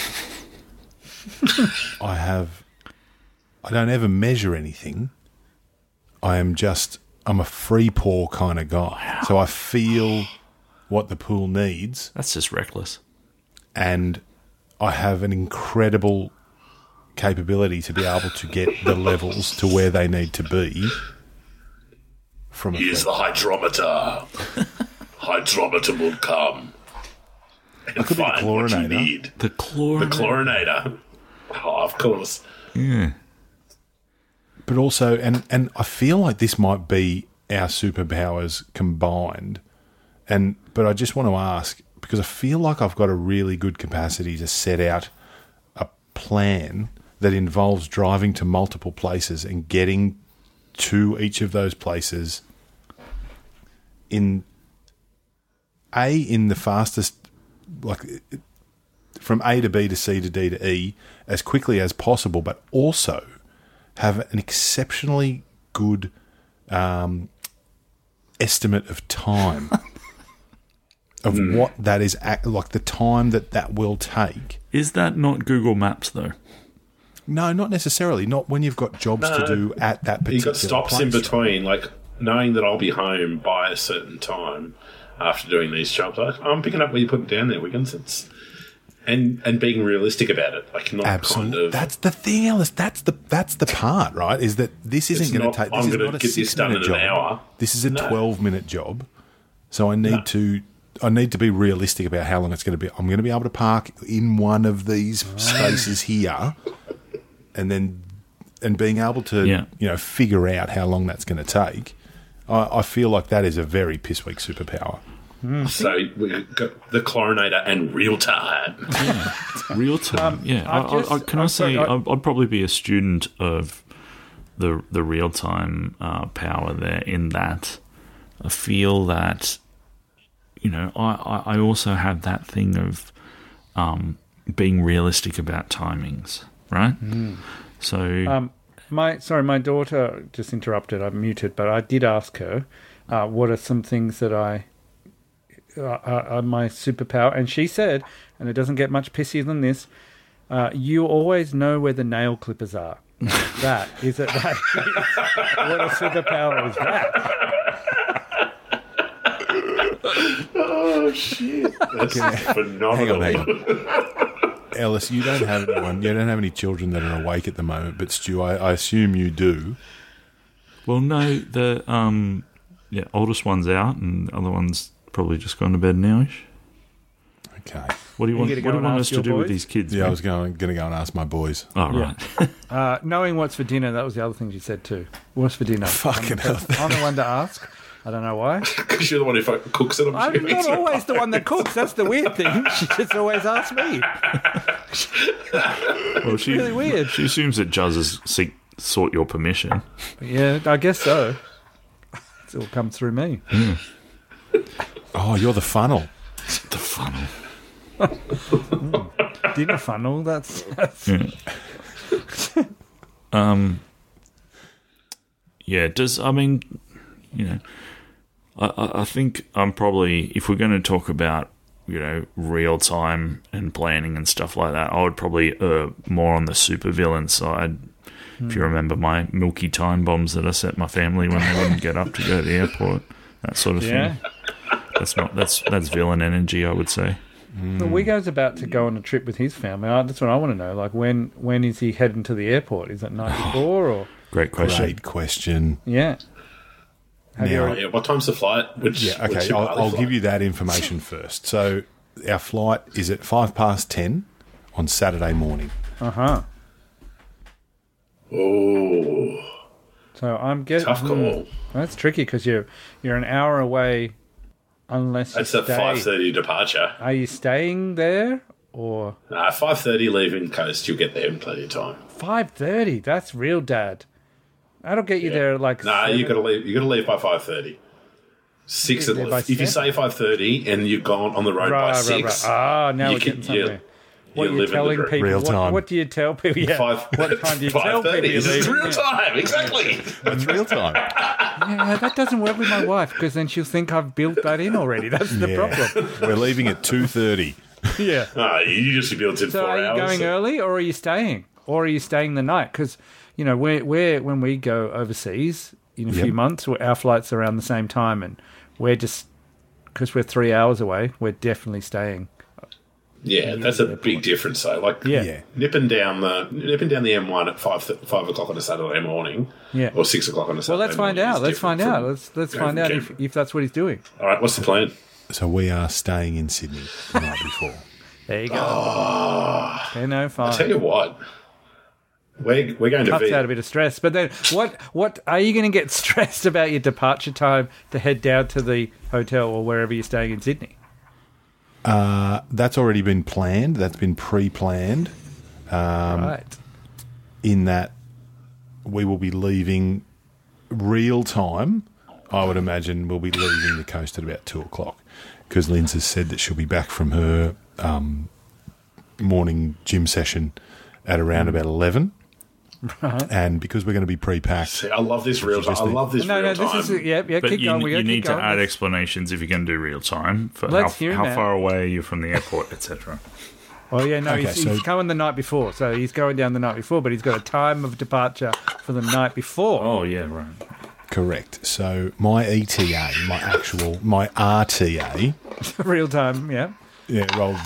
Speaker 4: I don't ever measure anything. I'm a free pour kind of guy. Wow. So I feel what the pool needs.
Speaker 1: That's just reckless.
Speaker 4: And I have an incredible capability to be able to get the levels to where they need to be.
Speaker 5: Use the hydrometer. Hydrometer will come. And
Speaker 4: could be the
Speaker 5: find what you
Speaker 4: chlorinator.
Speaker 5: need.
Speaker 1: The
Speaker 5: chlorinator. Oh, of course.
Speaker 1: Yeah.
Speaker 4: But also, and I feel like this might be our superpowers combined. But I just want to ask, because I feel like I've got a really good capacity to set out a plan that involves driving to multiple places and getting to each of those places in the fastest, like from A to B to C to D to E as quickly as possible, but also have an exceptionally good estimate of time. Of what that is, like the time that will take.
Speaker 1: Is that not Google Maps, though?
Speaker 4: No, not necessarily. Not when you've got jobs to do at that particular
Speaker 5: You've got stops
Speaker 4: place.
Speaker 5: in between, like knowing that I'll be home by a certain time after doing these jobs. I'm picking up where you put it down there, Wiggins. And being realistic about it, like not
Speaker 4: Absolutely.
Speaker 5: kind of.
Speaker 4: That's the thing, Ellis. That's the part, right? Is that this isn't going to take. This
Speaker 5: I'm
Speaker 4: is
Speaker 5: going
Speaker 4: not
Speaker 5: to
Speaker 4: a
Speaker 5: get this done in
Speaker 4: 6-minute
Speaker 5: an
Speaker 4: job.
Speaker 5: hour.
Speaker 4: This is a 12-minute job, so I need to be realistic about how long it's going to be. I'm going to be able to park in one of these spaces here, and being able to figure out how long that's going to take. I feel like that is a very piss weak superpower.
Speaker 5: So we got the chlorinator and real time.
Speaker 1: Real time. I'd probably be a student of the real time power there. In that, I feel that I also have that thing of being realistic about timings, right? So
Speaker 2: my daughter just interrupted. I'm muted, but I did ask her what are some things that are my superpower, and she said, and it doesn't get much pissier than this. You always know where the nail clippers are. That is it. That is, what a superpower is that?
Speaker 5: Oh shit! That's phenomenal.
Speaker 4: Hang on. Ellis, you don't have anyone. You don't have any children that are awake at the moment. But Stu, I assume you do.
Speaker 1: well, no, the oldest one's out, and the other one's probably just gone to bed nowish.
Speaker 4: Okay.
Speaker 1: What do you want?
Speaker 2: gonna
Speaker 1: What
Speaker 2: go
Speaker 1: do you
Speaker 2: and
Speaker 1: want
Speaker 2: ask
Speaker 1: us to
Speaker 2: your
Speaker 1: do with
Speaker 2: boys?
Speaker 1: these kids?
Speaker 4: Yeah, I
Speaker 1: mate?
Speaker 4: was going to go and ask my boys.
Speaker 1: Oh, right.
Speaker 2: Knowing what's for dinner, that was the other thing she said too. What's for dinner?
Speaker 4: Fucking hell.
Speaker 2: I'm the one to ask. I don't know why.
Speaker 5: Because you're the one who fucking cooks it. I'm
Speaker 2: I'm
Speaker 5: assuming.
Speaker 2: not always the one that cooks. That's the weird thing. She just always asks me.
Speaker 1: Well, she,
Speaker 2: really weird.
Speaker 1: She assumes that Juzz has sought your permission.
Speaker 2: Yeah, I guess so. It's all come through me.
Speaker 4: Oh, you're the funnel.
Speaker 1: The funnel.
Speaker 2: Dinner funnel. That's
Speaker 1: Yeah, I think I'm probably, if we're going to talk about, real time and planning and stuff like that, I would probably more on the supervillain side. If you remember my milky time bombs that I set my family when they wouldn't get up to go to the airport, that sort of
Speaker 2: yeah.
Speaker 1: thing. That's villain energy, I would say.
Speaker 2: Well, Wigo's about to go on a trip with his family. That's what I want to know. Like, when is he heading to the airport? Is it night before or?
Speaker 1: Great question.
Speaker 4: Great question.
Speaker 2: Yeah. Have you
Speaker 4: Now-
Speaker 2: already-
Speaker 5: Yeah, what time's the flight?
Speaker 4: Yeah, okay. I'll give you that information first. So our flight is at 10:05 on Saturday morning.
Speaker 2: Uh-huh.
Speaker 5: Oh,
Speaker 2: So I'm getting
Speaker 5: tough call.
Speaker 2: That's tricky because you're an hour away, unless you
Speaker 5: That's a
Speaker 2: stay.
Speaker 5: 5:30 departure.
Speaker 2: Are you staying there or
Speaker 5: 5:30 leaving coast. You'll get there in plenty of time.
Speaker 2: 5:30? That's real, Dad. That'll get you there like.
Speaker 5: Nah,
Speaker 2: 7.
Speaker 5: you got to leave. You got to leave by 5:30. 6
Speaker 2: Get there by
Speaker 5: if you
Speaker 2: 7?
Speaker 5: say 5:30 and you've gone on the road by 6.
Speaker 2: Ah, now
Speaker 5: you
Speaker 2: we're getting
Speaker 5: can- you-
Speaker 2: somewhere. What
Speaker 5: you
Speaker 2: are you
Speaker 5: live in the
Speaker 2: telling
Speaker 5: dream.
Speaker 2: people?
Speaker 4: Real time.
Speaker 2: What do you tell people? Yeah. What time do you tell people
Speaker 5: 5:30.
Speaker 2: you're
Speaker 5: This is
Speaker 2: leaving?
Speaker 5: real time. Exactly.
Speaker 4: It's real time.
Speaker 2: Yeah, that doesn't work with my wife because then she'll think I've built that in already. That's the problem.
Speaker 4: We're leaving at 2:30.
Speaker 2: Yeah.
Speaker 5: You just built in
Speaker 2: So
Speaker 5: 4
Speaker 2: are you
Speaker 5: hours.
Speaker 2: going early or are you staying? Or are you staying the night? Because, we're when we go overseas in a
Speaker 4: Yep.
Speaker 2: few months, our flight's around the same time and we're just, because we're 3 hours away, we're definitely staying.
Speaker 5: Yeah, that's a big difference. though. Like
Speaker 2: Yeah.
Speaker 5: nipping down the M1 at 5 o'clock on a Saturday morning,
Speaker 2: Yeah.
Speaker 5: or 6 o'clock on a
Speaker 2: Well,
Speaker 5: Saturday.
Speaker 2: let's find
Speaker 5: morning
Speaker 2: out.
Speaker 5: is
Speaker 2: Let's find
Speaker 5: different
Speaker 2: out.
Speaker 5: from-
Speaker 2: Let's
Speaker 5: going
Speaker 2: find
Speaker 5: from
Speaker 2: out
Speaker 5: Canberra.
Speaker 2: if that's what he's doing.
Speaker 5: All right, what's the plan?
Speaker 4: So we are staying in Sydney the night before.
Speaker 2: There you go.
Speaker 5: I'll tell
Speaker 2: 10:05.
Speaker 5: you what. We're going to
Speaker 2: Cuts out a bit of stress. But then what are you going to get stressed about your departure time to head down to the hotel or wherever you're staying in Sydney?
Speaker 4: That's already been planned. That's been pre-planned.
Speaker 2: Right.
Speaker 4: In that we will be leaving real time. I would imagine we'll be leaving the coast at about 2 o'clock because Linz has said that she'll be back from her morning gym session at around about 11.
Speaker 2: Right.
Speaker 4: And because we're going to be pre-packed,
Speaker 5: See, I love this real time. I love this
Speaker 2: No,
Speaker 5: real
Speaker 2: this
Speaker 5: time.
Speaker 2: is yeah.
Speaker 1: But
Speaker 2: Keep going. We
Speaker 1: you
Speaker 2: gotta
Speaker 1: need
Speaker 2: keep
Speaker 1: to
Speaker 2: going.
Speaker 1: add explanations if you're going to do real time for
Speaker 2: Let's hear
Speaker 1: how
Speaker 2: that.
Speaker 1: far away are you from the airport, etc.
Speaker 2: Oh yeah, no,
Speaker 4: Okay,
Speaker 2: he's
Speaker 4: so-
Speaker 2: coming the night before, so he's going down the night before, but he's got a time of departure for the night before.
Speaker 1: Oh yeah, right.
Speaker 4: correct. So my ETA, my RTA,
Speaker 2: Real time, yeah.
Speaker 4: real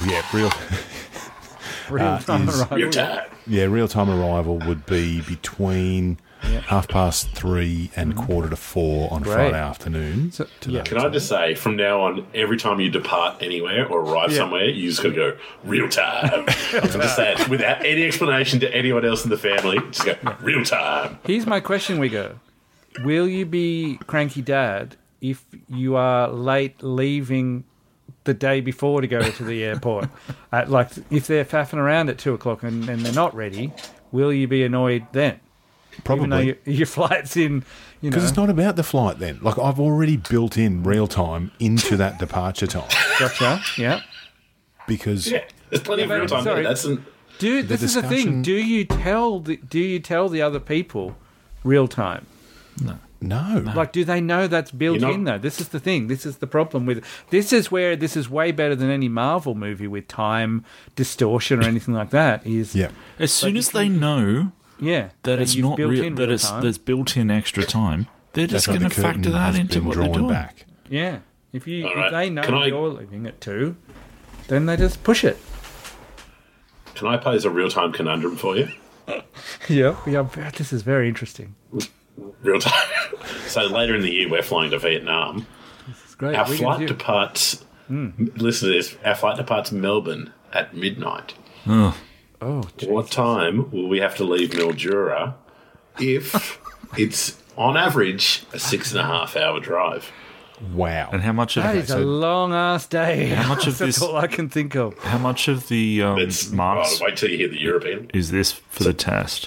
Speaker 2: Real time
Speaker 4: is-
Speaker 2: arrival.
Speaker 5: Real time.
Speaker 4: real-time arrival would be between 3:30 and 3:45 on
Speaker 2: Great.
Speaker 4: Friday afternoon.
Speaker 2: So-
Speaker 4: to
Speaker 2: yeah.
Speaker 4: the
Speaker 5: Can I just say, from now on, every time you depart anywhere or arrive
Speaker 2: Yeah.
Speaker 5: somewhere, you just got to go real time. I'm going to say it without any explanation to anyone else in the family. Just go real time.
Speaker 2: Here's my question, Wigo. Will you be cranky dad if you are late leaving the day before to go to the airport? If they're faffing around at 2 o'clock and they're not ready, will you be annoyed then? Even though
Speaker 4: Probably.
Speaker 2: your flight's in,
Speaker 4: Because it's not about the flight then. Like, I've already built in real time into that departure time.
Speaker 2: Gotcha. Yeah.
Speaker 4: Because
Speaker 5: Yeah, there's plenty of
Speaker 2: but-
Speaker 5: real time.
Speaker 2: sorry.
Speaker 5: That's
Speaker 2: This is the thing.
Speaker 4: discussion-
Speaker 2: Do you tell the other people real time?
Speaker 4: no.
Speaker 2: Like, do they know that's built
Speaker 5: You're not-
Speaker 2: in though? This is the thing. This is the problem with. This is where this is way better than any Marvel movie with time distortion or anything like that. Is
Speaker 4: Yeah.
Speaker 1: As soon as they know
Speaker 2: yeah
Speaker 1: that it's
Speaker 2: you've
Speaker 1: not
Speaker 2: built
Speaker 1: real,
Speaker 2: in
Speaker 1: that
Speaker 2: real
Speaker 1: it's
Speaker 2: time.
Speaker 1: there's built-in extra time, they're just
Speaker 4: That's when
Speaker 1: going
Speaker 4: the
Speaker 1: to factor
Speaker 4: curtain
Speaker 1: that
Speaker 4: has
Speaker 1: into
Speaker 4: been
Speaker 1: what they're
Speaker 4: drawn
Speaker 1: doing.
Speaker 4: back.
Speaker 2: yeah. If you
Speaker 5: All right.
Speaker 2: if they know
Speaker 5: Can I-
Speaker 2: you're leaving at 2, then they just push it.
Speaker 5: Can I pose a real time conundrum for you?
Speaker 2: Yeah. This is very interesting.
Speaker 5: Real time. So later in the year, we're flying to Vietnam.
Speaker 2: It's great.
Speaker 5: Our
Speaker 2: We can
Speaker 5: flight
Speaker 2: do-
Speaker 5: departs. Listen to this. Our flight departs Melbourne at midnight.
Speaker 1: Oh,
Speaker 2: Oh,
Speaker 5: What time will we have to leave Mildura if it's on average a 6.5 hour drive?
Speaker 4: Wow.
Speaker 1: and how much of
Speaker 2: that is a long ass day.
Speaker 1: How much of
Speaker 2: That's
Speaker 1: this-
Speaker 2: all I can think of.
Speaker 1: how much of the
Speaker 5: It's
Speaker 1: marks
Speaker 5: wait till you hear the European.
Speaker 1: is this for the test?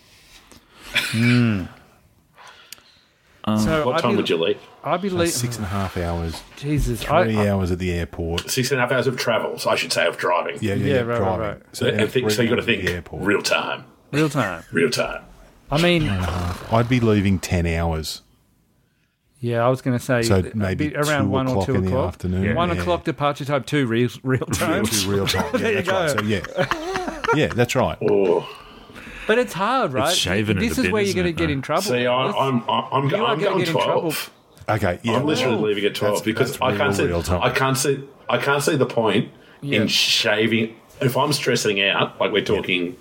Speaker 2: So
Speaker 5: What time would you leave?
Speaker 2: I'd be leaving.
Speaker 4: 6.5 hours,
Speaker 2: Jesus,
Speaker 4: 3 hours at the airport.
Speaker 5: 6.5 hours of travel, so I should say of driving.
Speaker 4: Yeah,
Speaker 2: right,
Speaker 4: driving.
Speaker 2: right.
Speaker 4: So,
Speaker 5: And think, so you got to
Speaker 4: 3 hours at
Speaker 5: think
Speaker 4: the airport.
Speaker 5: real time.
Speaker 2: real time.
Speaker 5: Real time.
Speaker 2: I mean,
Speaker 4: I'd be leaving 10 hours.
Speaker 2: yeah, I was going to say
Speaker 4: So
Speaker 2: a
Speaker 4: maybe
Speaker 2: bit around
Speaker 4: 2
Speaker 2: 1 or
Speaker 4: o'clock
Speaker 2: 2
Speaker 4: in the
Speaker 2: o'clock.
Speaker 4: afternoon.
Speaker 2: 1
Speaker 4: Yeah.
Speaker 2: o'clock departure time, 2 real time.
Speaker 4: Real time. Yeah,
Speaker 2: There you
Speaker 4: that's right.
Speaker 2: go.
Speaker 4: So, yeah. Yeah, that's right.
Speaker 5: Oh,
Speaker 2: But it's hard, right?
Speaker 1: shaving it
Speaker 2: This
Speaker 1: a
Speaker 2: is
Speaker 1: bit,
Speaker 2: where you're
Speaker 1: isn't
Speaker 2: going
Speaker 1: it,
Speaker 2: to get
Speaker 1: though?
Speaker 2: in trouble.
Speaker 5: see, I'm
Speaker 2: You are
Speaker 5: going
Speaker 2: gonna get in
Speaker 5: 12.
Speaker 2: trouble.
Speaker 4: Okay, yeah.
Speaker 5: I'm literally leaving at 12 because
Speaker 4: that's
Speaker 5: I can't see.
Speaker 4: real time.
Speaker 5: I can't see the point
Speaker 2: Yeah.
Speaker 5: in shaving. If I'm stressing out, like we're talking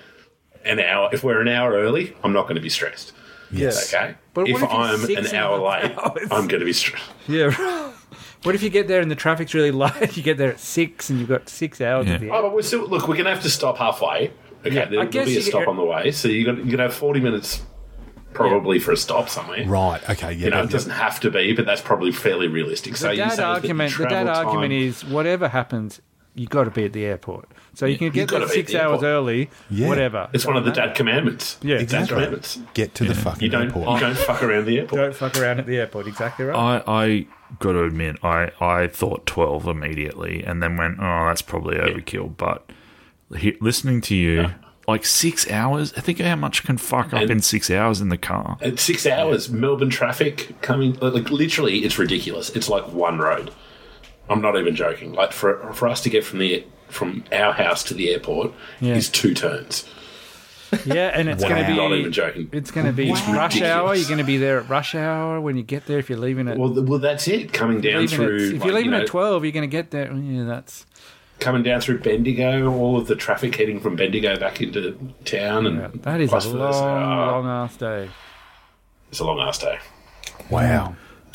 Speaker 5: an hour. If we're an hour early, I'm not going to be stressed.
Speaker 4: Yes.
Speaker 5: Okay.
Speaker 2: But
Speaker 5: if
Speaker 2: what if
Speaker 5: I'm
Speaker 2: you're
Speaker 5: an
Speaker 2: 6
Speaker 5: hour late,
Speaker 2: hours?
Speaker 5: I'm going to be stressed.
Speaker 2: Yeah. What if you get there and the traffic's really light? You get there at 6 and you've got 6 hours
Speaker 1: Yeah.
Speaker 2: at the
Speaker 5: Oh,
Speaker 2: end.
Speaker 5: but we're still look. We're going to have to stop halfway. Okay,
Speaker 2: Yeah, I
Speaker 5: there'll
Speaker 2: guess
Speaker 5: be a
Speaker 2: you
Speaker 5: stop
Speaker 2: get-
Speaker 5: on the way, so you're going to have 40 minutes probably for a stop somewhere.
Speaker 4: Right, okay, yeah.
Speaker 5: You know,
Speaker 4: yeah.
Speaker 5: it doesn't have to be, but that's probably fairly realistic. So
Speaker 2: The
Speaker 5: you
Speaker 2: dad
Speaker 5: say that
Speaker 2: argument,
Speaker 5: your travel time-
Speaker 2: is whatever happens, you got to be at the airport. So you can get
Speaker 5: gotta
Speaker 2: there
Speaker 5: be at
Speaker 2: 6
Speaker 5: the
Speaker 2: hours
Speaker 5: airport.
Speaker 2: early,
Speaker 4: Yeah.
Speaker 2: whatever.
Speaker 5: It's one of the dad commandments.
Speaker 2: Yeah,
Speaker 5: Dad
Speaker 4: Exactly.
Speaker 5: commandments.
Speaker 4: Get to the fucking
Speaker 5: You don't
Speaker 4: airport.
Speaker 5: fuck around the airport.
Speaker 2: Don't fuck around at the airport. Exactly right.
Speaker 1: I got to admit, I thought 12 immediately, and then went, oh, that's probably overkill. But listening to you, like 6 hours. I think how much can fuck up
Speaker 5: And-
Speaker 1: in 6 hours in the car.
Speaker 5: At 6 hours, Melbourne traffic coming, like literally, it's ridiculous. It's like one road. I'm not even joking. Like for us to get from our house to the airport
Speaker 2: Yeah.
Speaker 5: is 2 turns.
Speaker 2: Yeah, and it's going to
Speaker 5: I'm not
Speaker 2: be
Speaker 5: even joking.
Speaker 2: it's going to be
Speaker 5: It's
Speaker 2: rush
Speaker 5: ridiculous.
Speaker 2: hour. You're going to be there at rush hour when you get there. If you're leaving at
Speaker 5: Well, that's it. Coming down
Speaker 2: leaving
Speaker 5: through,
Speaker 2: at, if
Speaker 5: like,
Speaker 2: you're leaving
Speaker 5: you know,
Speaker 2: at 12, you're going to get there. Yeah, that's
Speaker 5: coming down through Bendigo, all of the traffic heading from Bendigo back into town, and
Speaker 2: yeah, that is
Speaker 5: vice
Speaker 2: a
Speaker 5: versa.
Speaker 2: long ass day.
Speaker 5: It's a long ass day.
Speaker 4: Wow.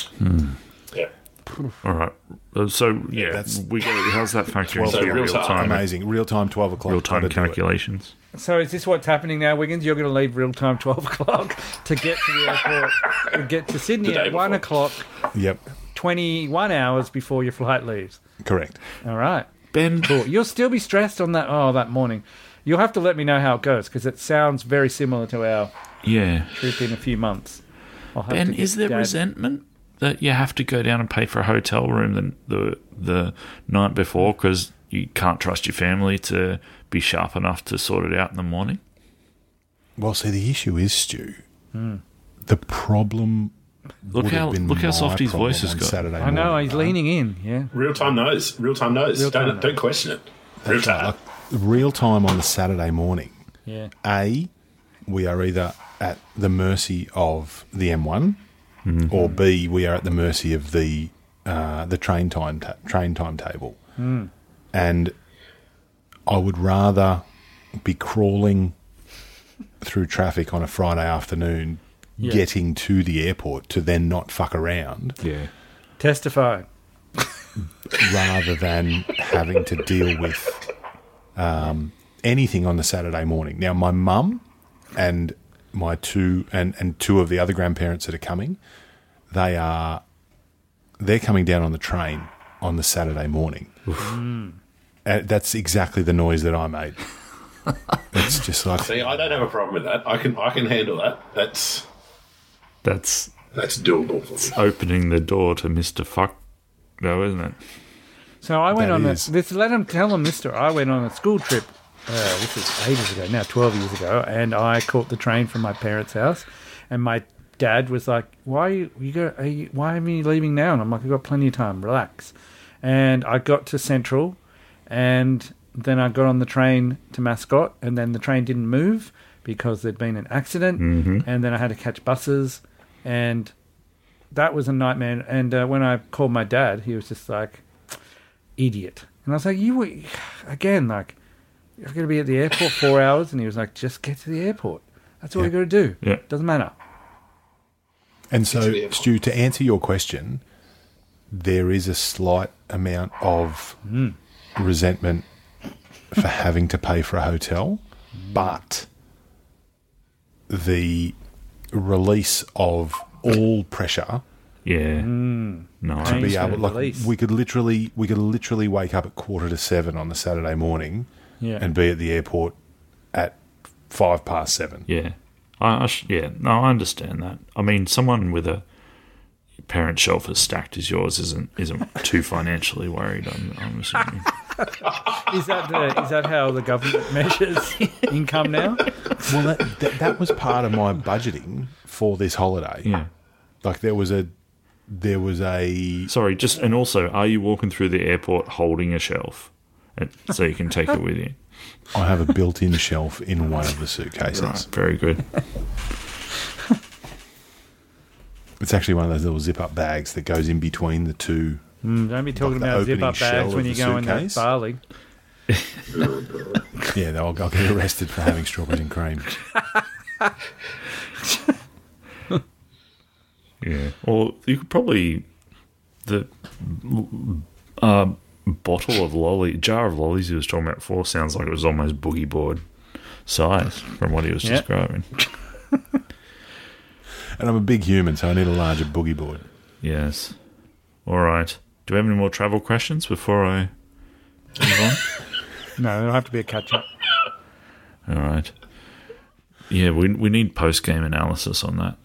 Speaker 5: Yeah.
Speaker 1: All right. So, yeah,
Speaker 4: That's-
Speaker 1: we go, how's that factor into
Speaker 5: So
Speaker 1: your
Speaker 5: real time.
Speaker 4: Amazing. Real time, 12 o'clock.
Speaker 1: real time
Speaker 4: Gotta do it.
Speaker 1: calculations?
Speaker 2: So is this what's happening now, Wiggins? You're going to leave real time 12 o'clock to get to the airport, and get to Sydney
Speaker 5: The day
Speaker 2: at 1
Speaker 5: before.
Speaker 2: o'clock,
Speaker 4: Yep,
Speaker 2: 21 hours before your flight leaves.
Speaker 4: correct.
Speaker 2: All right.
Speaker 1: Ben,
Speaker 2: Cool. You'll still be stressed on that morning. You'll have to let me know how it goes because it sounds very similar to our
Speaker 1: yeah.
Speaker 2: trip in a few months. I'll have
Speaker 1: Ben,
Speaker 2: to get
Speaker 1: is there
Speaker 2: Dad-
Speaker 1: resentment that you have to go down and pay for a hotel room the night before because you can't trust your family to be sharp enough to sort it out in the morning?
Speaker 4: Well, see, the issue is, Stu, the problem
Speaker 1: Look
Speaker 4: would have
Speaker 1: how
Speaker 4: been
Speaker 1: look how
Speaker 4: my
Speaker 1: soft his
Speaker 4: problem
Speaker 1: voice has
Speaker 4: on
Speaker 1: got.
Speaker 4: Saturday
Speaker 2: I know,
Speaker 4: morning,
Speaker 2: he's
Speaker 4: right?
Speaker 2: leaning in, yeah.
Speaker 5: Real time knows. Real time knows.
Speaker 2: Real time
Speaker 5: Don't question it. Real
Speaker 4: That's right,
Speaker 5: time.
Speaker 4: like, real time on the Saturday morning.
Speaker 2: Yeah.
Speaker 4: A, we are either at the mercy of the M1, or B, we are at the mercy of the train timetable. And I would rather be crawling through traffic on a Friday afternoon,
Speaker 2: Yeah.
Speaker 4: getting to the airport to then not fuck around,
Speaker 1: Yeah.
Speaker 2: Testify.
Speaker 4: rather than having to deal with anything on the Saturday morning. Now, my mum and my two of the other grandparents that are coming, they're coming down on the train on the Saturday morning. That's exactly the noise that I made. It's just like,
Speaker 5: See, I don't have a problem with that. I can handle that. That's
Speaker 1: That's
Speaker 5: doable for me.
Speaker 1: opening the door to Mr. Fuck, though, isn't it?
Speaker 2: So I went
Speaker 4: That
Speaker 2: on
Speaker 4: is.
Speaker 2: this. Tell them this story. I went on a school trip. This was ages ago, now 12 years ago, and I caught the train from my parents' house, and my dad was like, "Why why are you leaving now?" And I'm like, "I've got plenty of time. Relax." And I got to Central, and then I got on the train to Mascot, and then the train didn't move because there'd been an accident, and then I had to catch buses, and that was a nightmare. And when I called my dad, he was just like, "Idiot." And I was like, "You were, again, like, you're going to be at the airport 4 hours?" And he was like, "Just get to the airport. That's all you got to do.
Speaker 1: Yeah.
Speaker 2: Doesn't matter."
Speaker 4: and
Speaker 5: to the
Speaker 4: so,
Speaker 5: airport.
Speaker 4: Stu, to answer your question, there is a slight amount of resentment for having to pay for a hotel, but the release of all pressure
Speaker 1: Yeah. No.
Speaker 2: Pain.
Speaker 4: be able, like,
Speaker 2: Release.
Speaker 4: we could literally wake up at 6:45 on the Saturday morning
Speaker 2: Yeah.
Speaker 4: and be at the airport at 7:05.
Speaker 1: Yeah. No, I understand that. I mean, someone with a parent shelf as stacked as yours isn't too financially worried. I'm assuming.
Speaker 2: Is that how the government measures income now?
Speaker 4: Well, that was part of my budgeting for this holiday.
Speaker 1: Yeah.
Speaker 4: Like there was a
Speaker 1: Sorry, and also, are you walking through the airport holding a shelf so you can take it with you?
Speaker 4: I have a built-in shelf in one of the suitcases.
Speaker 1: Right. Very good.
Speaker 4: It's actually one of those little zip-up bags that goes in between the two.
Speaker 2: Don't be talking
Speaker 4: Like the
Speaker 2: about zip-up
Speaker 4: opening shell
Speaker 2: bags
Speaker 4: of
Speaker 2: when
Speaker 4: the
Speaker 2: you go in that
Speaker 4: suitcase?
Speaker 2: Bali.
Speaker 4: Yeah, I'll get arrested for having strawberries and cream.
Speaker 1: Yeah. Or you could probably the jar of lollies he was talking about before sounds like it was almost boogie board size from what he was
Speaker 2: Yeah.
Speaker 1: describing.
Speaker 4: And I'm a big human, so I need a larger boogie board.
Speaker 1: Yes. All right. Do we have any more travel questions before I move on?
Speaker 2: No, it'll have to be a catch-up.
Speaker 1: All right. Yeah, we need post-game analysis on that.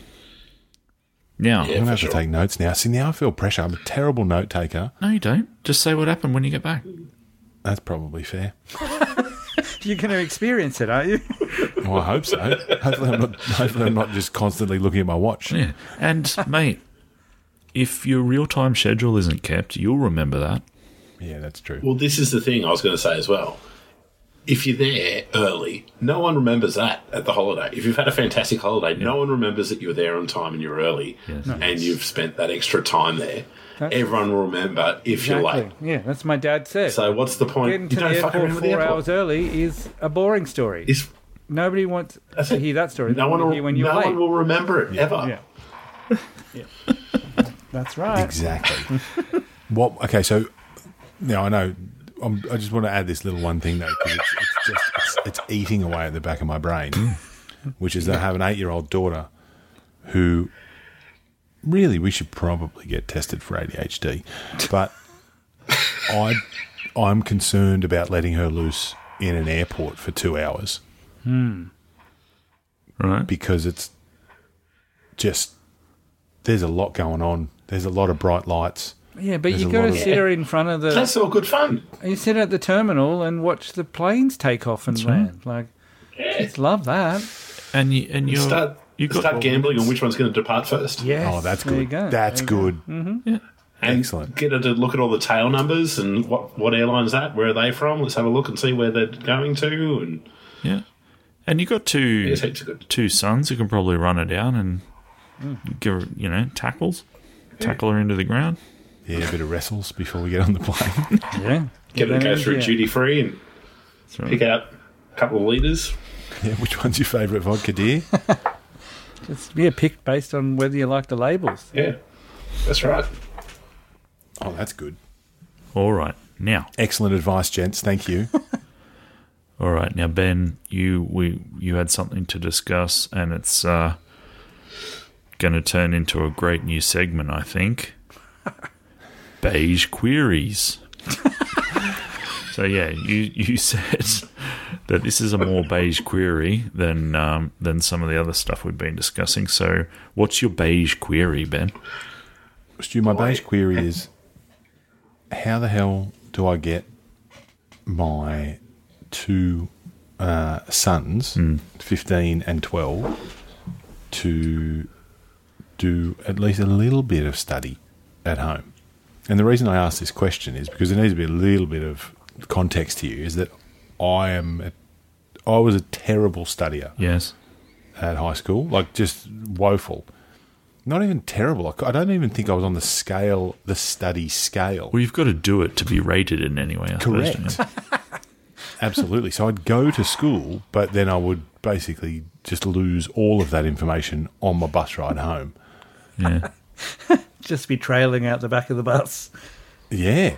Speaker 1: Now,
Speaker 4: I'm going to have to take notes now. See, now I feel pressure. I'm a terrible note taker.
Speaker 1: no, you don't. Just say what happened when you get back.
Speaker 4: That's probably fair.
Speaker 2: You're going to experience it, aren't you?
Speaker 4: Well, I hope so. Hopefully I'm not just constantly looking at my watch.
Speaker 1: Yeah. And, mate, if your real-time schedule isn't kept, you'll remember that.
Speaker 4: Yeah, that's true.
Speaker 5: Well, this is the thing I was going to say as well. If you're there early, no one remembers that at the holiday. If you've had a fantastic holiday, no one remembers that you were there on time and you're early
Speaker 1: Yes.
Speaker 5: and you've spent that extra time there. Everyone will remember if you're late.
Speaker 2: Yeah, that's what my dad said.
Speaker 5: So what's the point?
Speaker 2: Getting to
Speaker 5: You
Speaker 2: the
Speaker 5: don't fucking
Speaker 2: airport
Speaker 5: remember the
Speaker 2: 4
Speaker 5: airport.
Speaker 2: hours early is a boring story.
Speaker 5: It's-
Speaker 2: Nobody wants to hear that story.
Speaker 5: no one
Speaker 2: They
Speaker 5: will,
Speaker 2: hear when you're
Speaker 5: no
Speaker 2: late.
Speaker 5: one will remember it ever.
Speaker 2: Yeah. That's right.
Speaker 4: Exactly. Okay, so now I know. I just want to add this little one thing though, because it's eating away at the back of my brain, which is that I have an 8-year-old daughter who really we should probably get tested for ADHD, but I'm concerned about letting her loose in an airport for 2 hours
Speaker 1: Right?
Speaker 4: because it's just there's a lot going on. There's a lot of bright lights.
Speaker 2: Yeah, but
Speaker 4: There's
Speaker 2: you
Speaker 4: a
Speaker 2: got
Speaker 4: lot
Speaker 2: to
Speaker 4: of-
Speaker 2: sit her in front of the.
Speaker 5: That's all good fun.
Speaker 2: You sit at the terminal and watch the planes take off and land. Like, just love that.
Speaker 1: And you
Speaker 5: Start gambling on which one's going to depart first.
Speaker 2: Yes,
Speaker 4: Oh, that's
Speaker 2: there you
Speaker 4: good.
Speaker 2: go.
Speaker 4: That's
Speaker 2: There you
Speaker 4: good.
Speaker 1: Yeah.
Speaker 5: And
Speaker 4: Excellent.
Speaker 5: get her to look at all the tail numbers and what airline's that? Where are they from? Let's have a look and see where they're going to. And
Speaker 1: Yeah. And you got
Speaker 5: it's heaps of good.
Speaker 1: two sons who can probably run her down and give her, tackle her into the ground.
Speaker 4: Yeah, a bit of wrestles before we get on the plane.
Speaker 2: go. Yeah.
Speaker 5: Get her to go through
Speaker 2: Yeah.
Speaker 5: duty free and
Speaker 1: That's right.
Speaker 5: pick out a couple of litres.
Speaker 4: Yeah, which one's your favourite vodka, dear?
Speaker 2: Just picked based on whether you like the labels.
Speaker 5: Yeah, that's right.
Speaker 4: Oh, that's good.
Speaker 1: All right. Now,
Speaker 4: Excellent advice, gents. Thank you.
Speaker 1: all right. Now, Ben, you had something to discuss, and it's going to turn into a great new segment, I think. Beige queries. So yeah, you said that this is a more beige query than some of the other stuff we've been discussing. So, what's your beige query, Ben?
Speaker 4: Stu, my beige query is, how the hell do I get my two sons, 15 and 12, to do at least a little bit of study at home? And the reason I ask this question is because there needs to be a little bit of context here, is that I was a terrible studier.
Speaker 1: Yes.
Speaker 4: At high school, like just woeful. Not even terrible. I don't even think I was on the study scale.
Speaker 1: Well, you've got to do it to be rated in any way.
Speaker 4: Correct. Absolutely. So I'd go to school, but then I would basically just lose all of that information on my bus ride home.
Speaker 1: Yeah.
Speaker 2: Just be trailing out the back of the bus.
Speaker 4: Yeah.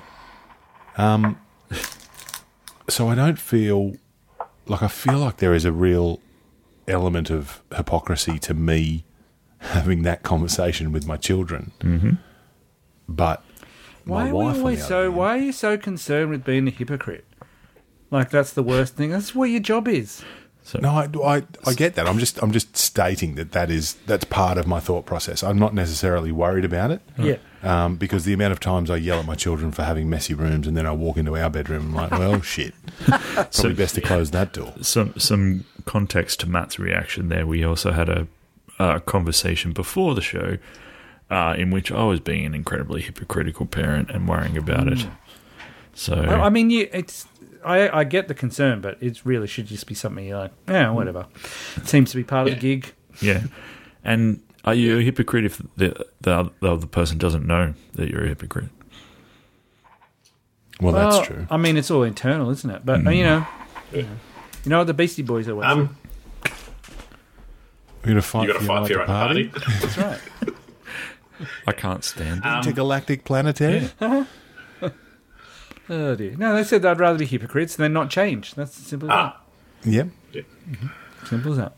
Speaker 4: So I don't feel like, I feel like there is a real element of hypocrisy to me having that conversation with my children. Mm-hmm. But
Speaker 2: why
Speaker 4: my
Speaker 2: are
Speaker 4: wife,
Speaker 2: we always why are you so concerned with being a hypocrite? Like, that's the worst thing. That's what your job is.
Speaker 1: So,
Speaker 4: no, I get that. I'm just stating that's part of my thought process. I'm not necessarily worried about it.
Speaker 2: Yeah.
Speaker 4: Because the amount of times I yell at my children for having messy rooms, and then I walk into our bedroom and I'm like, well, shit. Probably best to close that door.
Speaker 1: Some context to Matt's reaction there. We also had a conversation before the show in which I was being an incredibly hypocritical parent and worrying about it. So
Speaker 2: I mean, I get the concern, but it really should just be something you're like, yeah, whatever. It seems to be part of the gig.
Speaker 1: Yeah. And are you a hypocrite if the other person doesn't know that you're a hypocrite?
Speaker 4: Well, that's true.
Speaker 2: I mean, it's all internal, isn't it? But, you know what the Beastie Boys are watching?
Speaker 4: We're going to fight
Speaker 5: You got to fight for your own party.
Speaker 2: That's right.
Speaker 1: I can't stand it.
Speaker 4: Intergalactic planetary?
Speaker 2: Oh, dear. No, they said they'd rather be hypocrites than not change. That's as simple as
Speaker 4: Yep.
Speaker 5: Yeah.
Speaker 2: that. Simple as that.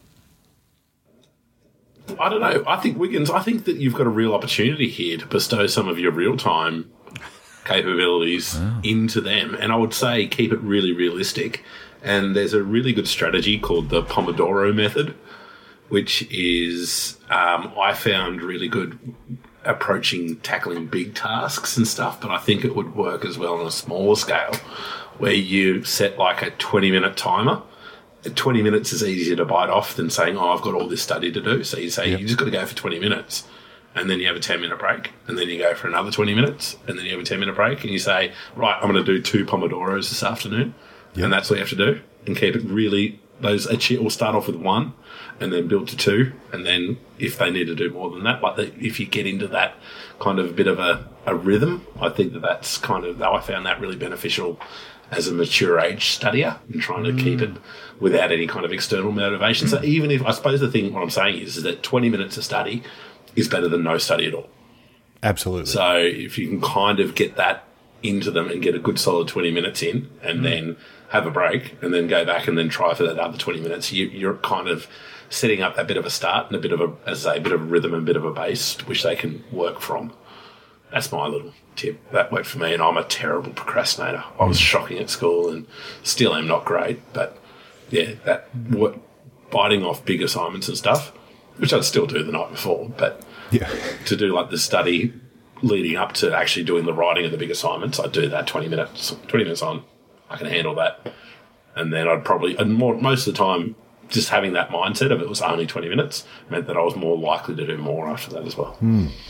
Speaker 5: I don't know. I think Wiggins, I think that you've got a real opportunity here to bestow some of your real-time capabilities into them. And I would say keep it really realistic. And there's a really good strategy called the Pomodoro method, which is, I found really good tackling big tasks and stuff, but I think it would work as well on a smaller scale, where you set like a 20-minute timer. 20 minutes is easier to bite off than saying, I've got all this study to do. So you say, you just got to go for 20 minutes, and then you have a 10-minute break, and then you go for another 20 minutes, and then you have a 10-minute break, and you say, right, I'm going to do 2 Pomodoros this afternoon, and that's what you have to do, and keep it really, will start off with 1, and then build to 2, and then if they need to do more than that, if you get into that kind of a bit of a rhythm, I think that's kind of, I found that really beneficial as a mature age studier and trying to keep it without any kind of external motivation. So even if, I suppose what I'm saying is that 20 minutes of study is better than no study at all.
Speaker 4: Absolutely.
Speaker 5: So if you can kind of get that into them and get a good solid 20 minutes in and then have a break and then go back and then try for that other 20 minutes, you're kind of setting up that bit of a start and a bit of a bit of a rhythm and a bit of a base which they can work from. That's my little tip. That worked for me, and I'm a terrible procrastinator. I was shocking at school and still am not great, but yeah, biting off big assignments and stuff, which I'd still do the night before, but to do like the study leading up to actually doing the writing of the big assignments, I'd do that 20 minutes on. I can handle that. And then most of the time, just having that mindset of it was only 20 minutes meant that I was more likely to do more after that as well.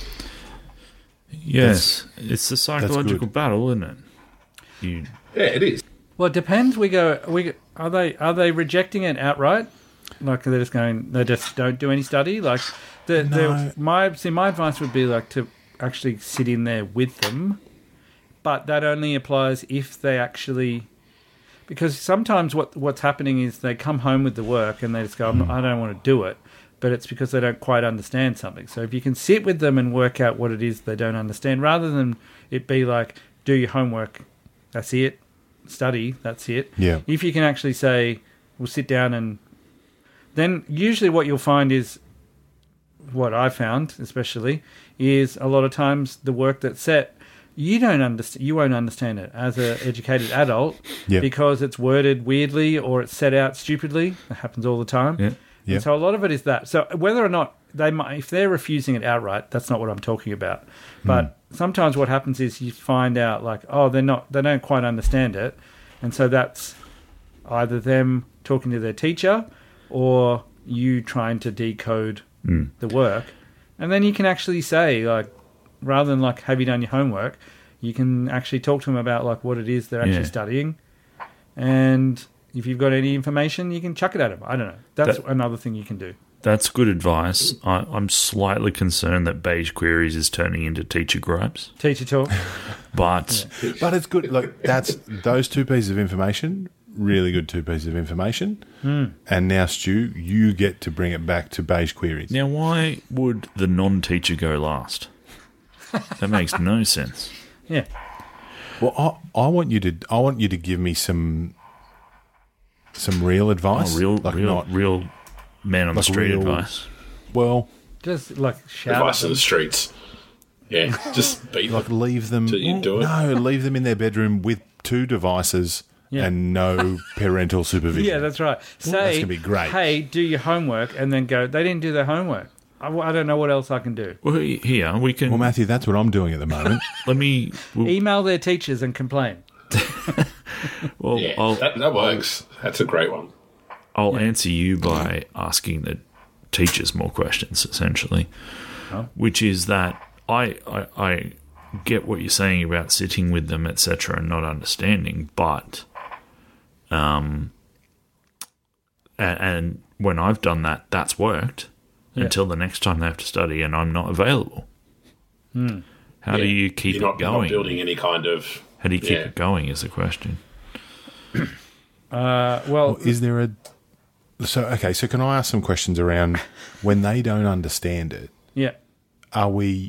Speaker 1: Yes, it's a psychological battle, isn't it?
Speaker 5: Yeah, it is.
Speaker 2: Well, it depends. Are they rejecting it outright? Like they just don't do any study? Like my advice would be like to actually sit in there with them, but that only applies if they actually, because sometimes what's happening is they come home with the work and they just go, I don't want to do it. But it's because they don't quite understand something. So if you can sit with them and work out what it is they don't understand, rather than it be like, do your homework, that's it, study, that's it.
Speaker 4: Yeah.
Speaker 2: If you can actually say, we'll sit down, and then usually what you'll find is, what I found especially, is a lot of times the work that's set, you don't understand. You won't understand it as an educated adult
Speaker 4: Yep.
Speaker 2: because it's worded weirdly or it's set out stupidly. It happens all the time.
Speaker 1: Yeah.
Speaker 4: Yep.
Speaker 2: And so a lot of it is that. So whether or not they might, if they're refusing it outright, that's not what I'm talking about. But sometimes what happens is you find out like, oh, they don't quite understand it, and so that's either them talking to their teacher or you trying to decode the work, and then you can actually say like, rather than like, have you done your homework, you can actually talk to them about like what it is they're actually studying, and if you've got any information, you can chuck it at them. I don't know. That's another thing you can do.
Speaker 1: That's good advice. I'm slightly concerned that beige queries is turning into teacher gripes,
Speaker 2: Teacher talk.
Speaker 1: but
Speaker 4: But it's good. Like that's those two pieces of information. Really good two pieces of information. And now, Stu, you get to bring it back to beige queries.
Speaker 1: now why would the non-teacher go last? That makes no sense.
Speaker 2: Yeah.
Speaker 4: Well, I want you to give me some real advice.
Speaker 1: Real man on the
Speaker 4: like
Speaker 1: street
Speaker 4: real-
Speaker 1: advice.
Speaker 4: Well,
Speaker 2: Just like shout.
Speaker 5: Advice
Speaker 2: at
Speaker 5: in
Speaker 2: them.
Speaker 5: the streets. Yeah, just beat
Speaker 4: like
Speaker 5: them
Speaker 4: leave them.
Speaker 5: till you do it.
Speaker 4: No, leave them in their bedroom with 2 devices and no parental supervision.
Speaker 2: Yeah, that's right. Say,
Speaker 4: that's gonna be great.
Speaker 2: Hey, do your homework, and then go. They didn't do their homework. I don't know what else I can do.
Speaker 1: Well, here we can.
Speaker 4: Well, Matthew, that's what I'm doing at the moment.
Speaker 1: Let me.
Speaker 2: Email their teachers and complain.
Speaker 1: Well,
Speaker 5: Yeah, that works. That's a great one.
Speaker 1: I'll answer you by asking the teachers more questions, essentially, which is that I get what you're saying about sitting with them, etc., and not understanding, but and when I've done that, that's worked until the next time they have to study and I'm not available. How do you keep
Speaker 5: You're
Speaker 1: it going?
Speaker 5: not building any kind of...
Speaker 1: How do you keep it going is the question.
Speaker 2: Well,
Speaker 4: Is there a... So can I ask some questions around when they don't understand it?
Speaker 2: yeah.
Speaker 4: Are we...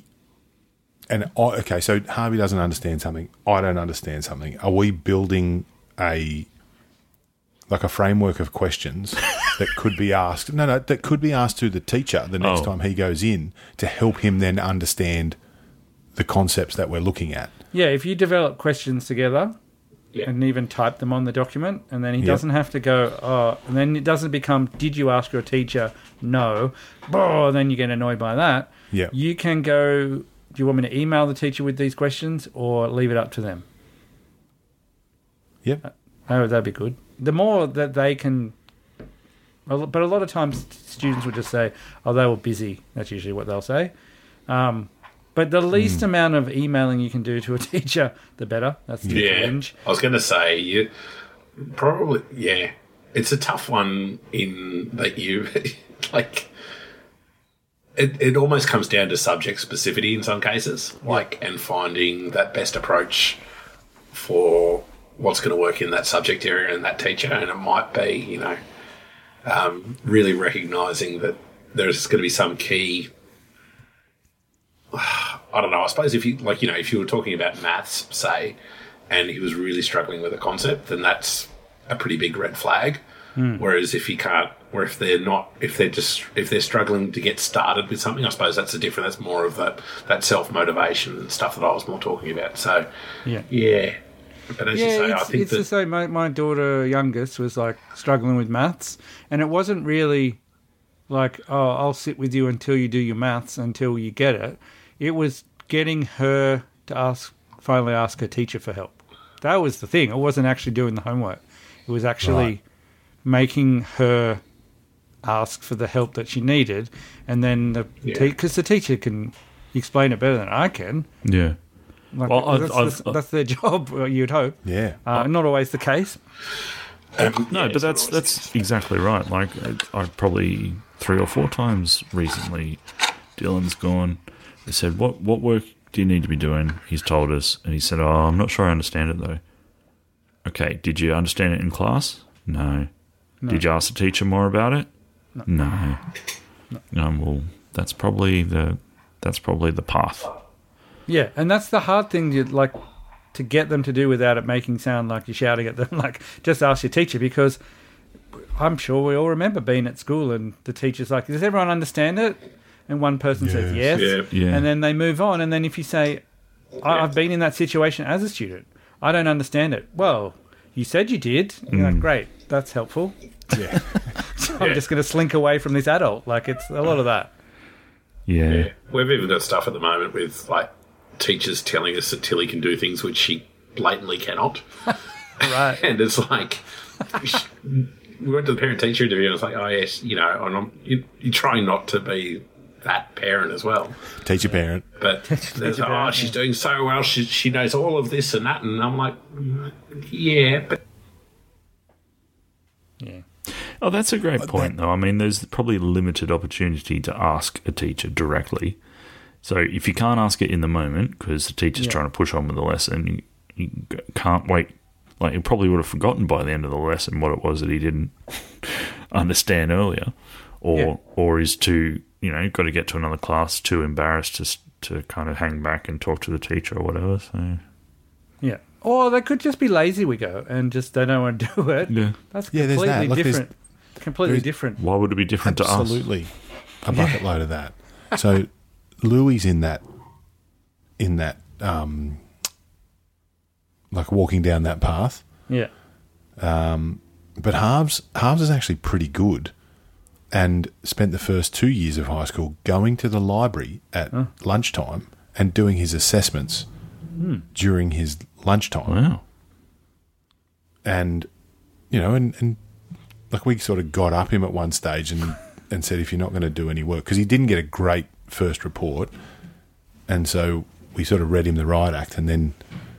Speaker 4: so Harvey doesn't understand something. I don't understand something. Are we building a framework of questions that could be asked? No, that could be asked to the teacher the next time he goes in to help him then understand the concepts that we're looking at.
Speaker 2: Yeah, if you develop questions together and even type them on the document, and then he doesn't have to go, and then it doesn't become, did you ask your teacher? No. And then you get annoyed by that.
Speaker 4: Yeah.
Speaker 2: You can go, do you want me to email the teacher with these questions or leave it up to them?
Speaker 4: Yep.
Speaker 2: Oh, that'd be good. The more that they can... But a lot of times students would just say, oh, they were busy. That's usually what they'll say. But the least amount of emailing you can do to a teacher, the better. That's the range.
Speaker 5: I was going to say, you probably, it's a tough one in that you, like, it almost comes down to subject specificity in some cases, and finding that best approach for what's going to work in that subject area and that teacher. And it might be, really recognising that there's going to be some key... I don't know. I suppose if you were talking about maths, say, and he was really struggling with a concept, then that's a pretty big red flag. Whereas if he can't, or if they're struggling to get started with something, I suppose that's that's more of that self motivation and stuff that I was more talking about. So, yeah. But as you say, I think
Speaker 2: it's the same. My daughter, youngest, was like struggling with maths, and it wasn't really like, oh, I'll sit with you until you do your maths until you get it. It was getting her to finally ask her teacher for help. That was the thing. It wasn't actually doing the homework. It was actually making her ask for the help that she needed, and then because the teacher can explain it better than I can.
Speaker 1: Yeah.
Speaker 2: Like,
Speaker 1: Well,
Speaker 2: that's their job. You'd hope.
Speaker 4: Yeah.
Speaker 2: Not always the case.
Speaker 1: No, but that's exactly right. Like, I probably 3 or 4 times recently, Dylan's gone. They said, what work do you need to be doing? He's told us. And he said, I'm not sure I understand it, though. Okay, did you understand it in class? No. Did you ask the teacher more about it? No. Well, that's probably the path.
Speaker 2: Yeah, and that's the hard thing to get them to do without it making sound like you're shouting at them. Like, just ask your teacher, because I'm sure we all remember being at school and the teacher's like, does everyone understand it? And one person says yes.
Speaker 1: Yeah.
Speaker 2: And then they move on. And then if you say, I've been in that situation as a student. I don't understand it. Well, you said you did. And you're like, great, that's helpful.
Speaker 4: Yeah.
Speaker 2: So I'm just going to slink away from this adult. Like, it's a lot of that.
Speaker 1: Yeah.
Speaker 5: We've even got stuff at the moment with like teachers telling us that Tilly can do things which she blatantly cannot.
Speaker 2: Right.
Speaker 5: And it's like, we went to the parent-teacher interview and it's like, oh, yes, you know, and you're trying not to be that parent as well.
Speaker 4: Teacher parent.
Speaker 5: But there's, she's doing so well, she knows all of this and that. And I'm like, yeah, but...
Speaker 2: Yeah.
Speaker 1: Oh, that's a great point, though. I mean, there's probably limited opportunity to ask a teacher directly. So if you can't ask it in the moment because the teacher's trying to push on with the lesson, you can't wait. Like, he probably would have forgotten by the end of the lesson what it was that he didn't understand earlier, or is too, got to get to another class, too embarrassed to kind of hang back and talk to the teacher or whatever. So
Speaker 2: Yeah. Or they could just be lazy, we go, and just they don't want to do it.
Speaker 1: Yeah.
Speaker 2: That's
Speaker 4: Yeah, there's
Speaker 2: completely
Speaker 4: that. Look,
Speaker 2: different. Completely different.
Speaker 1: why would it be different to us?
Speaker 4: Absolutely. A bucket load of that. So Louis in that like walking down that path.
Speaker 2: Yeah.
Speaker 4: But Harves is actually pretty good and spent the first 2 years of high school going to the library at lunchtime and doing his assessments during his lunchtime.
Speaker 1: Wow.
Speaker 4: And, and like we sort of got up him at one stage and said, if you're not going to do any work, because he didn't get a great first report. And so we sort of read him the riot act, and then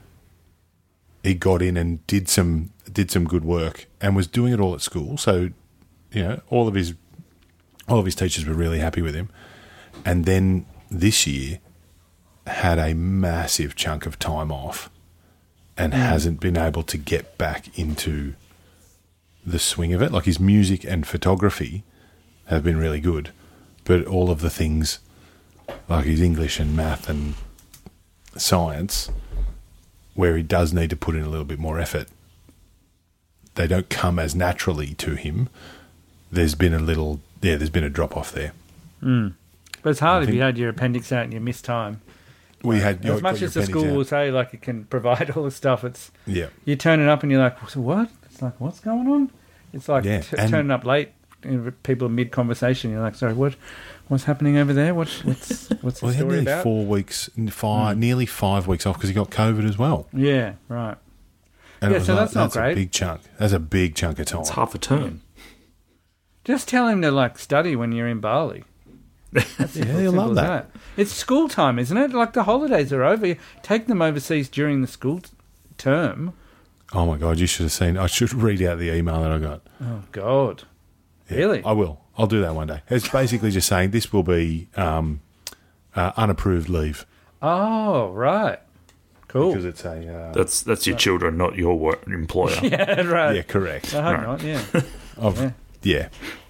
Speaker 4: he got in and did some good work and was doing it all at school. So, all of his teachers were really happy with him. And then this year had a massive chunk of time off and hasn't been able to get back into the swing of it. Like, his music and photography have been really good, but all of the things like his English and math and science, where he does need to put in a little bit more effort, they don't come as naturally to him. There's been a drop off there.
Speaker 2: But it's hard if you had your appendix out and you missed time.
Speaker 4: We had
Speaker 2: As much as the school will say, like, it can provide all the stuff, it's you turn it up and you're like, so what? It's like, what's going on? It's like turning up late. People are mid conversation. You're like, sorry, what's happening over there? What's the
Speaker 4: Well, he had
Speaker 2: story
Speaker 4: nearly
Speaker 2: about?
Speaker 4: 4 weeks, nearly 5 weeks off because he got COVID as well.
Speaker 2: Yeah, right.
Speaker 4: And
Speaker 2: Yeah,
Speaker 4: it was
Speaker 2: so
Speaker 4: like,
Speaker 2: that's not great.
Speaker 4: a big chunk. That's a big chunk of time.
Speaker 1: It's half a term.
Speaker 2: Just tell him to, like, study when you're in Bali. That's
Speaker 4: Yeah,
Speaker 2: simple,
Speaker 4: he'll
Speaker 2: simple
Speaker 4: love
Speaker 2: as
Speaker 4: that.
Speaker 2: It's school time, isn't it? Like, the holidays are over. You take them overseas during the school term.
Speaker 4: Oh my God, you should have seen. I should read out the email that I got.
Speaker 2: Oh, God.
Speaker 4: Yeah,
Speaker 2: Really?
Speaker 4: I will. I'll do that one day. It's basically just saying this will be unapproved leave.
Speaker 2: Oh, right. Cool.
Speaker 4: Because it's a...
Speaker 1: That's your children, not your employer.
Speaker 2: Yeah, right.
Speaker 4: yeah, correct.
Speaker 2: I hope not, yeah.
Speaker 4: Yeah.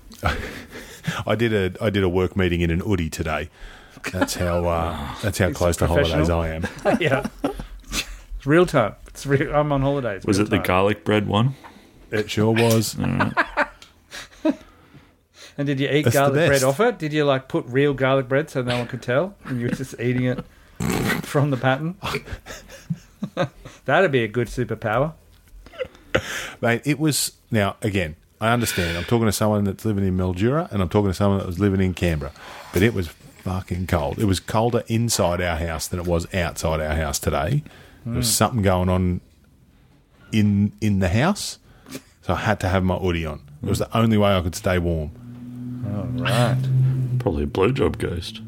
Speaker 4: I did a work meeting in an Oodie today. That's how close to holidays I am.
Speaker 2: Yeah. It's real time. It's real. I'm on holidays.
Speaker 1: Was
Speaker 2: real
Speaker 1: it the
Speaker 2: time.
Speaker 1: garlic bread one?
Speaker 4: It sure was.
Speaker 2: And did you eat
Speaker 4: That's the
Speaker 2: garlic bread
Speaker 4: best.
Speaker 2: off it? Did you, like, put real garlic bread so no one could tell? And you were just eating it from the pattern? That'd be a good superpower.
Speaker 4: Mate, it was... Now, again, I understand. I'm talking to someone that's living in Mildura and I'm talking to someone that was living in Canberra. But it was fucking cold. It was colder inside our house than it was outside our house today. There was something going on in the house, so I had to have my hoodie on. It was the only way I could stay warm.
Speaker 2: Oh, right.
Speaker 1: Probably a blowjob ghost.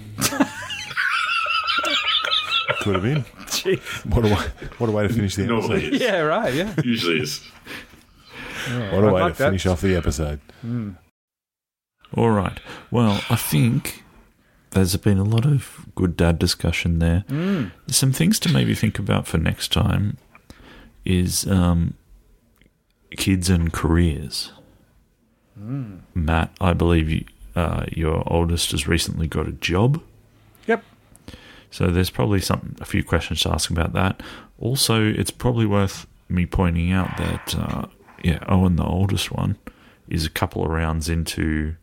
Speaker 4: Could have been.
Speaker 2: Jeez.
Speaker 4: What a way to finish the episode.
Speaker 5: Normally is.
Speaker 2: Yeah, right, yeah.
Speaker 5: Usually is.
Speaker 4: What a
Speaker 2: I'd
Speaker 4: way
Speaker 2: like
Speaker 4: to
Speaker 2: that.
Speaker 4: finish off the episode.
Speaker 1: All right. Well, I think there's been a lot of good dad discussion there. Some things to maybe think about for next time is kids and careers. Matt, I believe your oldest has recently got a job.
Speaker 2: Yep.
Speaker 1: So there's probably a few questions to ask about that. Also, it's probably worth me pointing out that, Owen, the oldest one, is a couple of rounds into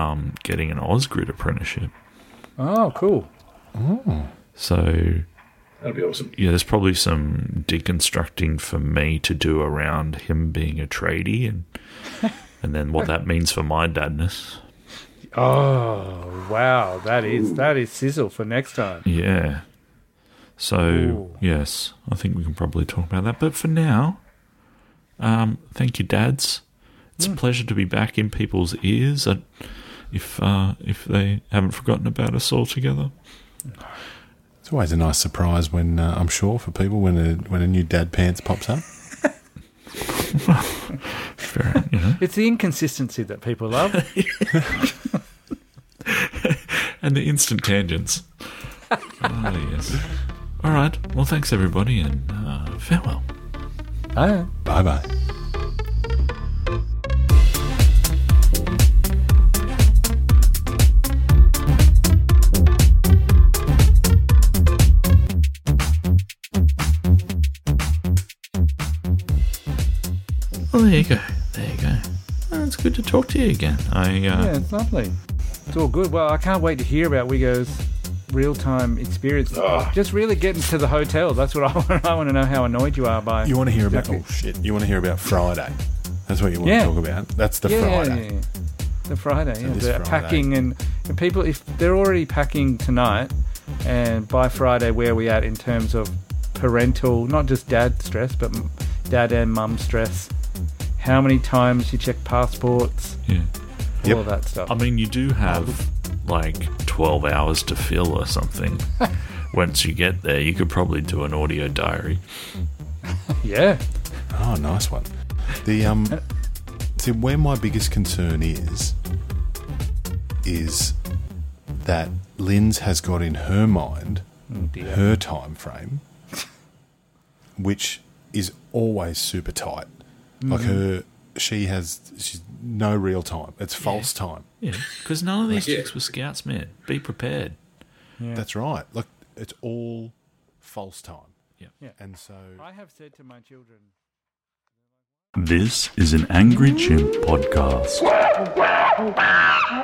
Speaker 1: getting an Ausgrid apprenticeship.
Speaker 2: Oh, cool.
Speaker 1: So
Speaker 5: That'd be awesome.
Speaker 1: Yeah, there's probably some deconstructing for me to do around him being a tradie and then what that means for my dadness.
Speaker 2: Oh, wow. That is sizzle for next time.
Speaker 1: Yeah. So,
Speaker 2: Ooh.
Speaker 1: yes, I think we can probably talk about that. But for now, thank you, dads. It's a pleasure to be back in people's ears. If they haven't forgotten about us altogether.
Speaker 4: It's always a nice surprise when I'm sure for people when a new dad pants pops up.
Speaker 1: Fair, you know.
Speaker 2: It's the inconsistency that people love.
Speaker 1: And the instant tangents. Oh, yes. All right. Well, thanks, everybody, and farewell.
Speaker 2: Bye.
Speaker 4: Bye-bye.
Speaker 1: Well, there you go. Oh, it's good to talk to you again.
Speaker 2: Yeah, it's lovely. It's all good. Well, I can't wait to hear about Wigo's real-time experience. Just really getting to the hotel. That's what I want. I want to know how annoyed you are by...
Speaker 4: You want to hear about...
Speaker 2: Exactly.
Speaker 4: Oh, shit. You want to hear about Friday. That's what you want to talk about. That's the Friday.
Speaker 2: Yeah. The Friday,
Speaker 4: So
Speaker 2: yeah.
Speaker 4: this
Speaker 2: The
Speaker 4: Friday.
Speaker 2: packing and people, if they're already packing tonight, and by Friday, where are we at in terms of parental, not just dad stress, but dad and mum stress? How many times you check passports?
Speaker 1: Yeah.
Speaker 4: Yep.
Speaker 2: All that stuff.
Speaker 1: I mean, you do have like 12 hours to fill or something. Once you get there, you could probably do an audio diary.
Speaker 2: Yeah.
Speaker 4: Oh, nice one. The see, where my biggest concern is that Linz has got in her mind
Speaker 2: dear.
Speaker 4: her time frame, which is always super tight. Like she's no real time. It's false time.
Speaker 1: Yeah, because none of these
Speaker 5: Yeah.
Speaker 1: chicks were scouts, man. Be prepared.
Speaker 2: Yeah.
Speaker 4: That's right. Like it's all false time.
Speaker 1: Yeah.
Speaker 4: And so
Speaker 2: I have said to my children...
Speaker 1: This is an Angry Chimp podcast.